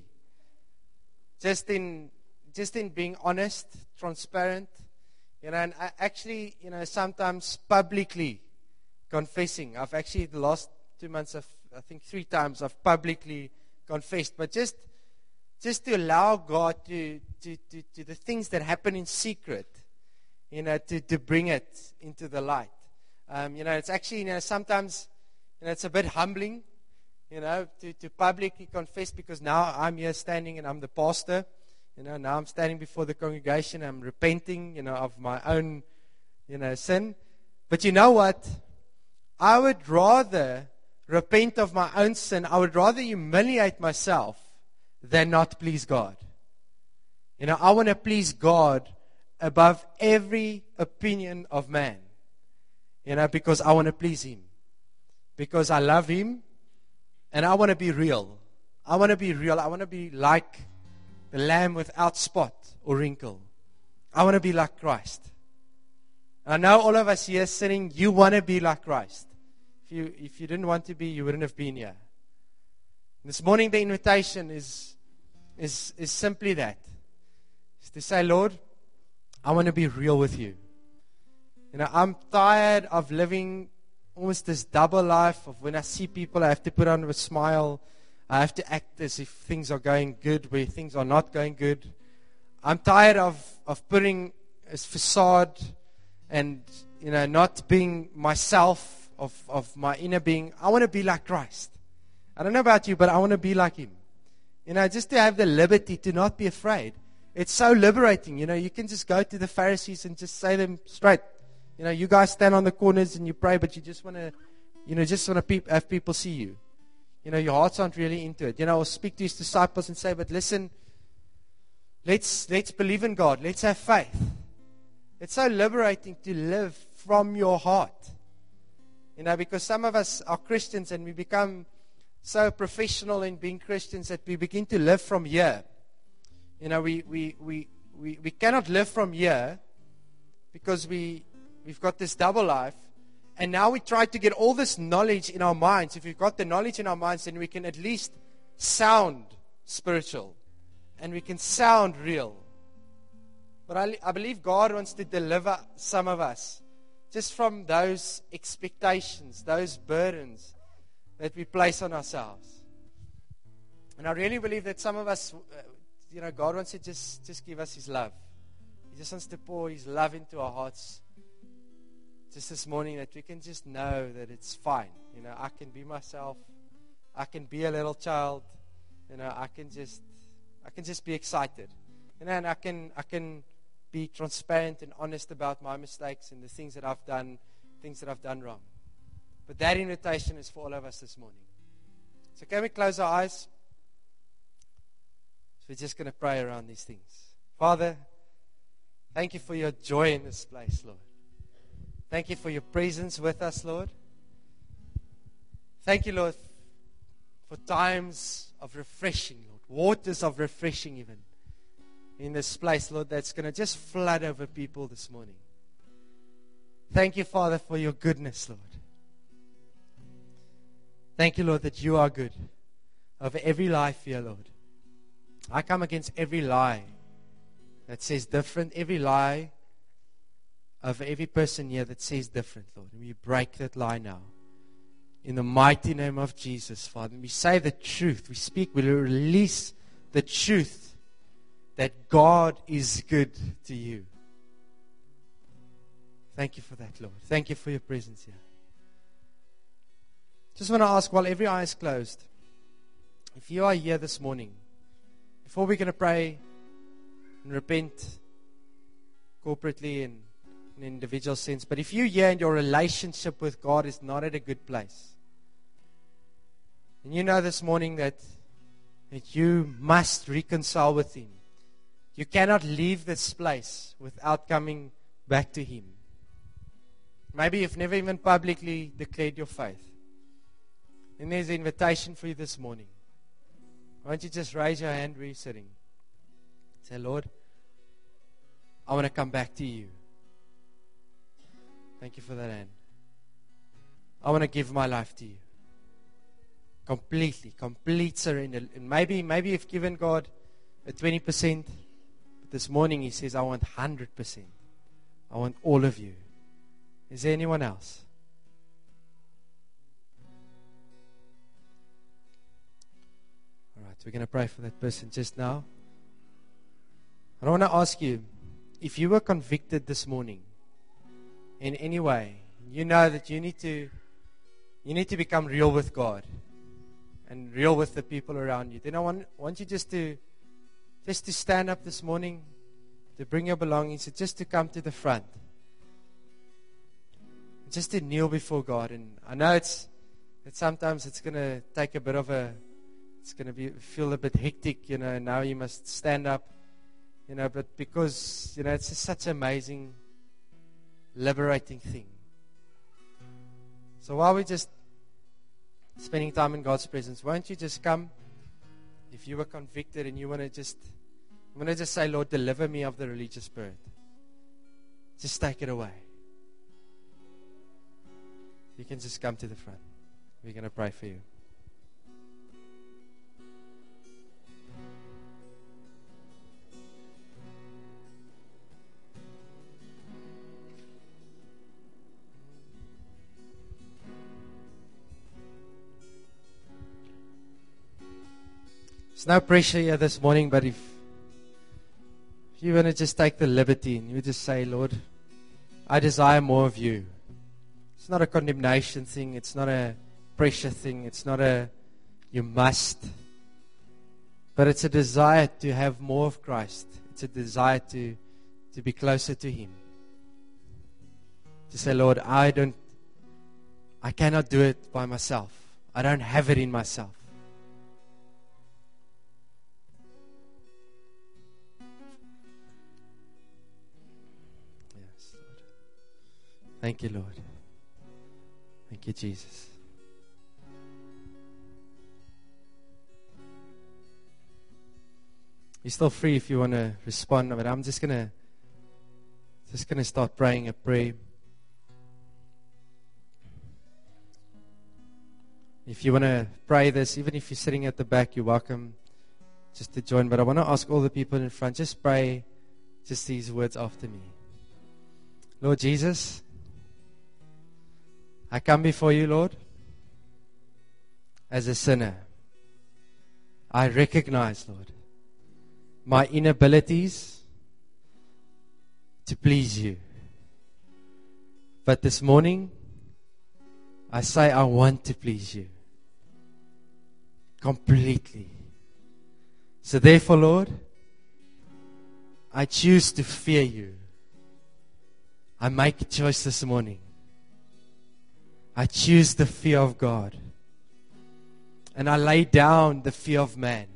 Just in, just in being honest, transparent, you know, and I actually, you know, sometimes publicly confessing. I've actually the last two months, I've, I think three times, I've publicly confessed. But just, just to allow God to, to, to, to the things that happen in secret, you know, to, to bring it into the light. Um, you know, it's actually, you know, sometimes, you know, it's a bit humbling, you know, to, to publicly confess, because now I'm here standing and I'm the pastor. You know, now I'm standing before the congregation. I'm repenting, you know, of my own, you know, sin. But you know what? I would rather repent of my own sin. I would rather humiliate myself than not please God. You know, I want to please God above every opinion of man. You know, because I want to please Him. Because I love Him, and I want to be real. I want to be real. I want to be like the Lamb without spot or wrinkle. I want to be like Christ. I know all of us here sitting, you want to be like Christ. If you if you didn't want to be, you wouldn't have been here. This morning the invitation is is is simply that. It's to say, Lord, I want to be real with you. You know, I'm tired of living almost this double life of when I see people, I have to put on a smile. I have to act as if things are going good where things are not going good. I'm tired of, of putting a facade and, you know, not being myself, of, of my inner being. I want to be like Christ. I don't know about you, but I want to be like Him. You know, just to have the liberty to not be afraid. It's so liberating. You know, you can just go to the Pharisees and just say them straight. You know, you guys stand on the corners and you pray, but you just want to, you know, just want to pe- have people see you. You know, your hearts aren't really into it. You know, I'll speak to His disciples and say, but listen, let's let's believe in God. Let's have faith. It's so liberating to live from your heart. You know, because some of us are Christians and we become so professional in being Christians that we begin to live from here. You know, we we we, we, we cannot live from here because we, we've got this double life. And now we try to get all this knowledge in our minds. If we've got the knowledge in our minds, then we can at least sound spiritual. And we can sound real. But I, I believe God wants to deliver some of us just from those expectations, those burdens that we place on ourselves. And I really believe that some of us, you know, God wants to just, just give us His love. He just wants to pour His love into our hearts. Just this morning, that we can just know that it's fine. You know, I can be myself. I can be a little child. You know, I can just, I can just be excited. You know, and I can, I can be transparent and honest about my mistakes and the things that I've done, things that I've done wrong. But that invitation is for all of us this morning. So can we close our eyes? So we're just going to pray around these things. Father, thank you for your joy in this place, Lord. Thank you for your presence with us, Lord. Thank you, Lord, for times of refreshing, Lord. Waters of refreshing even in this place, Lord, that's going to just flood over people this morning. Thank you, Father, for your goodness, Lord. Thank you, Lord, that you are good over every life here, Lord. I come against every lie that says different, every lie of every person here that says different, Lord. And we break that lie now. In the mighty name of Jesus, Father. And we say the truth. We speak, we release the truth that God is good to you. Thank you for that, Lord. Thank you for your presence here. Just want to ask, while every eye is closed, if you are here this morning, before we're going to pray and repent corporately and in an individual sense, but if you're here and your relationship with God is not at a good place, and you know this morning that, that you must reconcile with Him, you cannot leave this place without coming back to Him. Maybe you've never even publicly declared your faith. And there's an invitation for you this morning. Why don't you just raise your hand where you're sitting? Say, Lord, I want to come back to you. Thank you for that hand. I want to give my life to you. Completely, complete surrender. And maybe, maybe you've given God a twenty percent. But this morning He says, I want one hundred percent. I want all of you. Is there anyone else? All right, we're going to pray for that person just now. And I want to ask you, if you were convicted this morning in any way, you know that you need to you need to become real with God and real with the people around you. Then I want, want you just to just to stand up this morning, to bring your belongings, just to come to the front. Just to kneel before God. And I know it's that sometimes it's going to take a bit of a, it's going to be feel a bit hectic, you know, and now you must stand up, you know, but because, you know, it's just such an amazing, liberating thing. So while we're just spending time in God's presence, won't you just come, if you were convicted and you want to just, I'm going to just say, Lord, deliver me of the religious spirit. Just take it away. You can just come to the front. We're going to pray for you. There's no pressure here this morning, but if, if you want to just take the liberty and you just say, Lord, I desire more of you. It's not a condemnation thing. It's not a pressure thing. It's not a you must. But it's a desire to have more of Christ. It's a desire to, to be closer to Him. To say, Lord, I don't, I cannot do it by myself. I don't have it in myself. Yes, Lord. Thank you, Lord. Thank you, Jesus. You're still free if you want to respond, but I'm just gonna just gonna start praying a prayer. If you want to pray this, even if you're sitting at the back, you're welcome just to join. But I want to ask all the people in front, just pray just these words after me. Lord Jesus, I come before you, Lord, as a sinner. I recognize, Lord, my inabilities to please you. But this morning, I say I want to please you completely. So therefore, Lord, I choose to fear you. I make a choice this morning. I choose the fear of God. And I lay down the fear of man.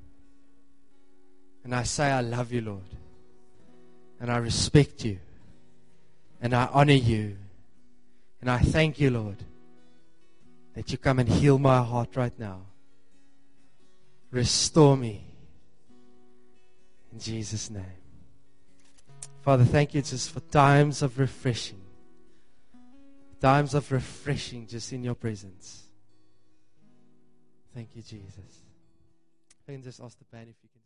And I say, I love you, Lord. And I respect you. And I honor you. And I thank you, Lord, that you come and heal my heart right now. Restore me. In Jesus' name. Father, thank you just for times of refreshing. Times of refreshing just in your presence. Thank you, Jesus. I can just ask the band if you can.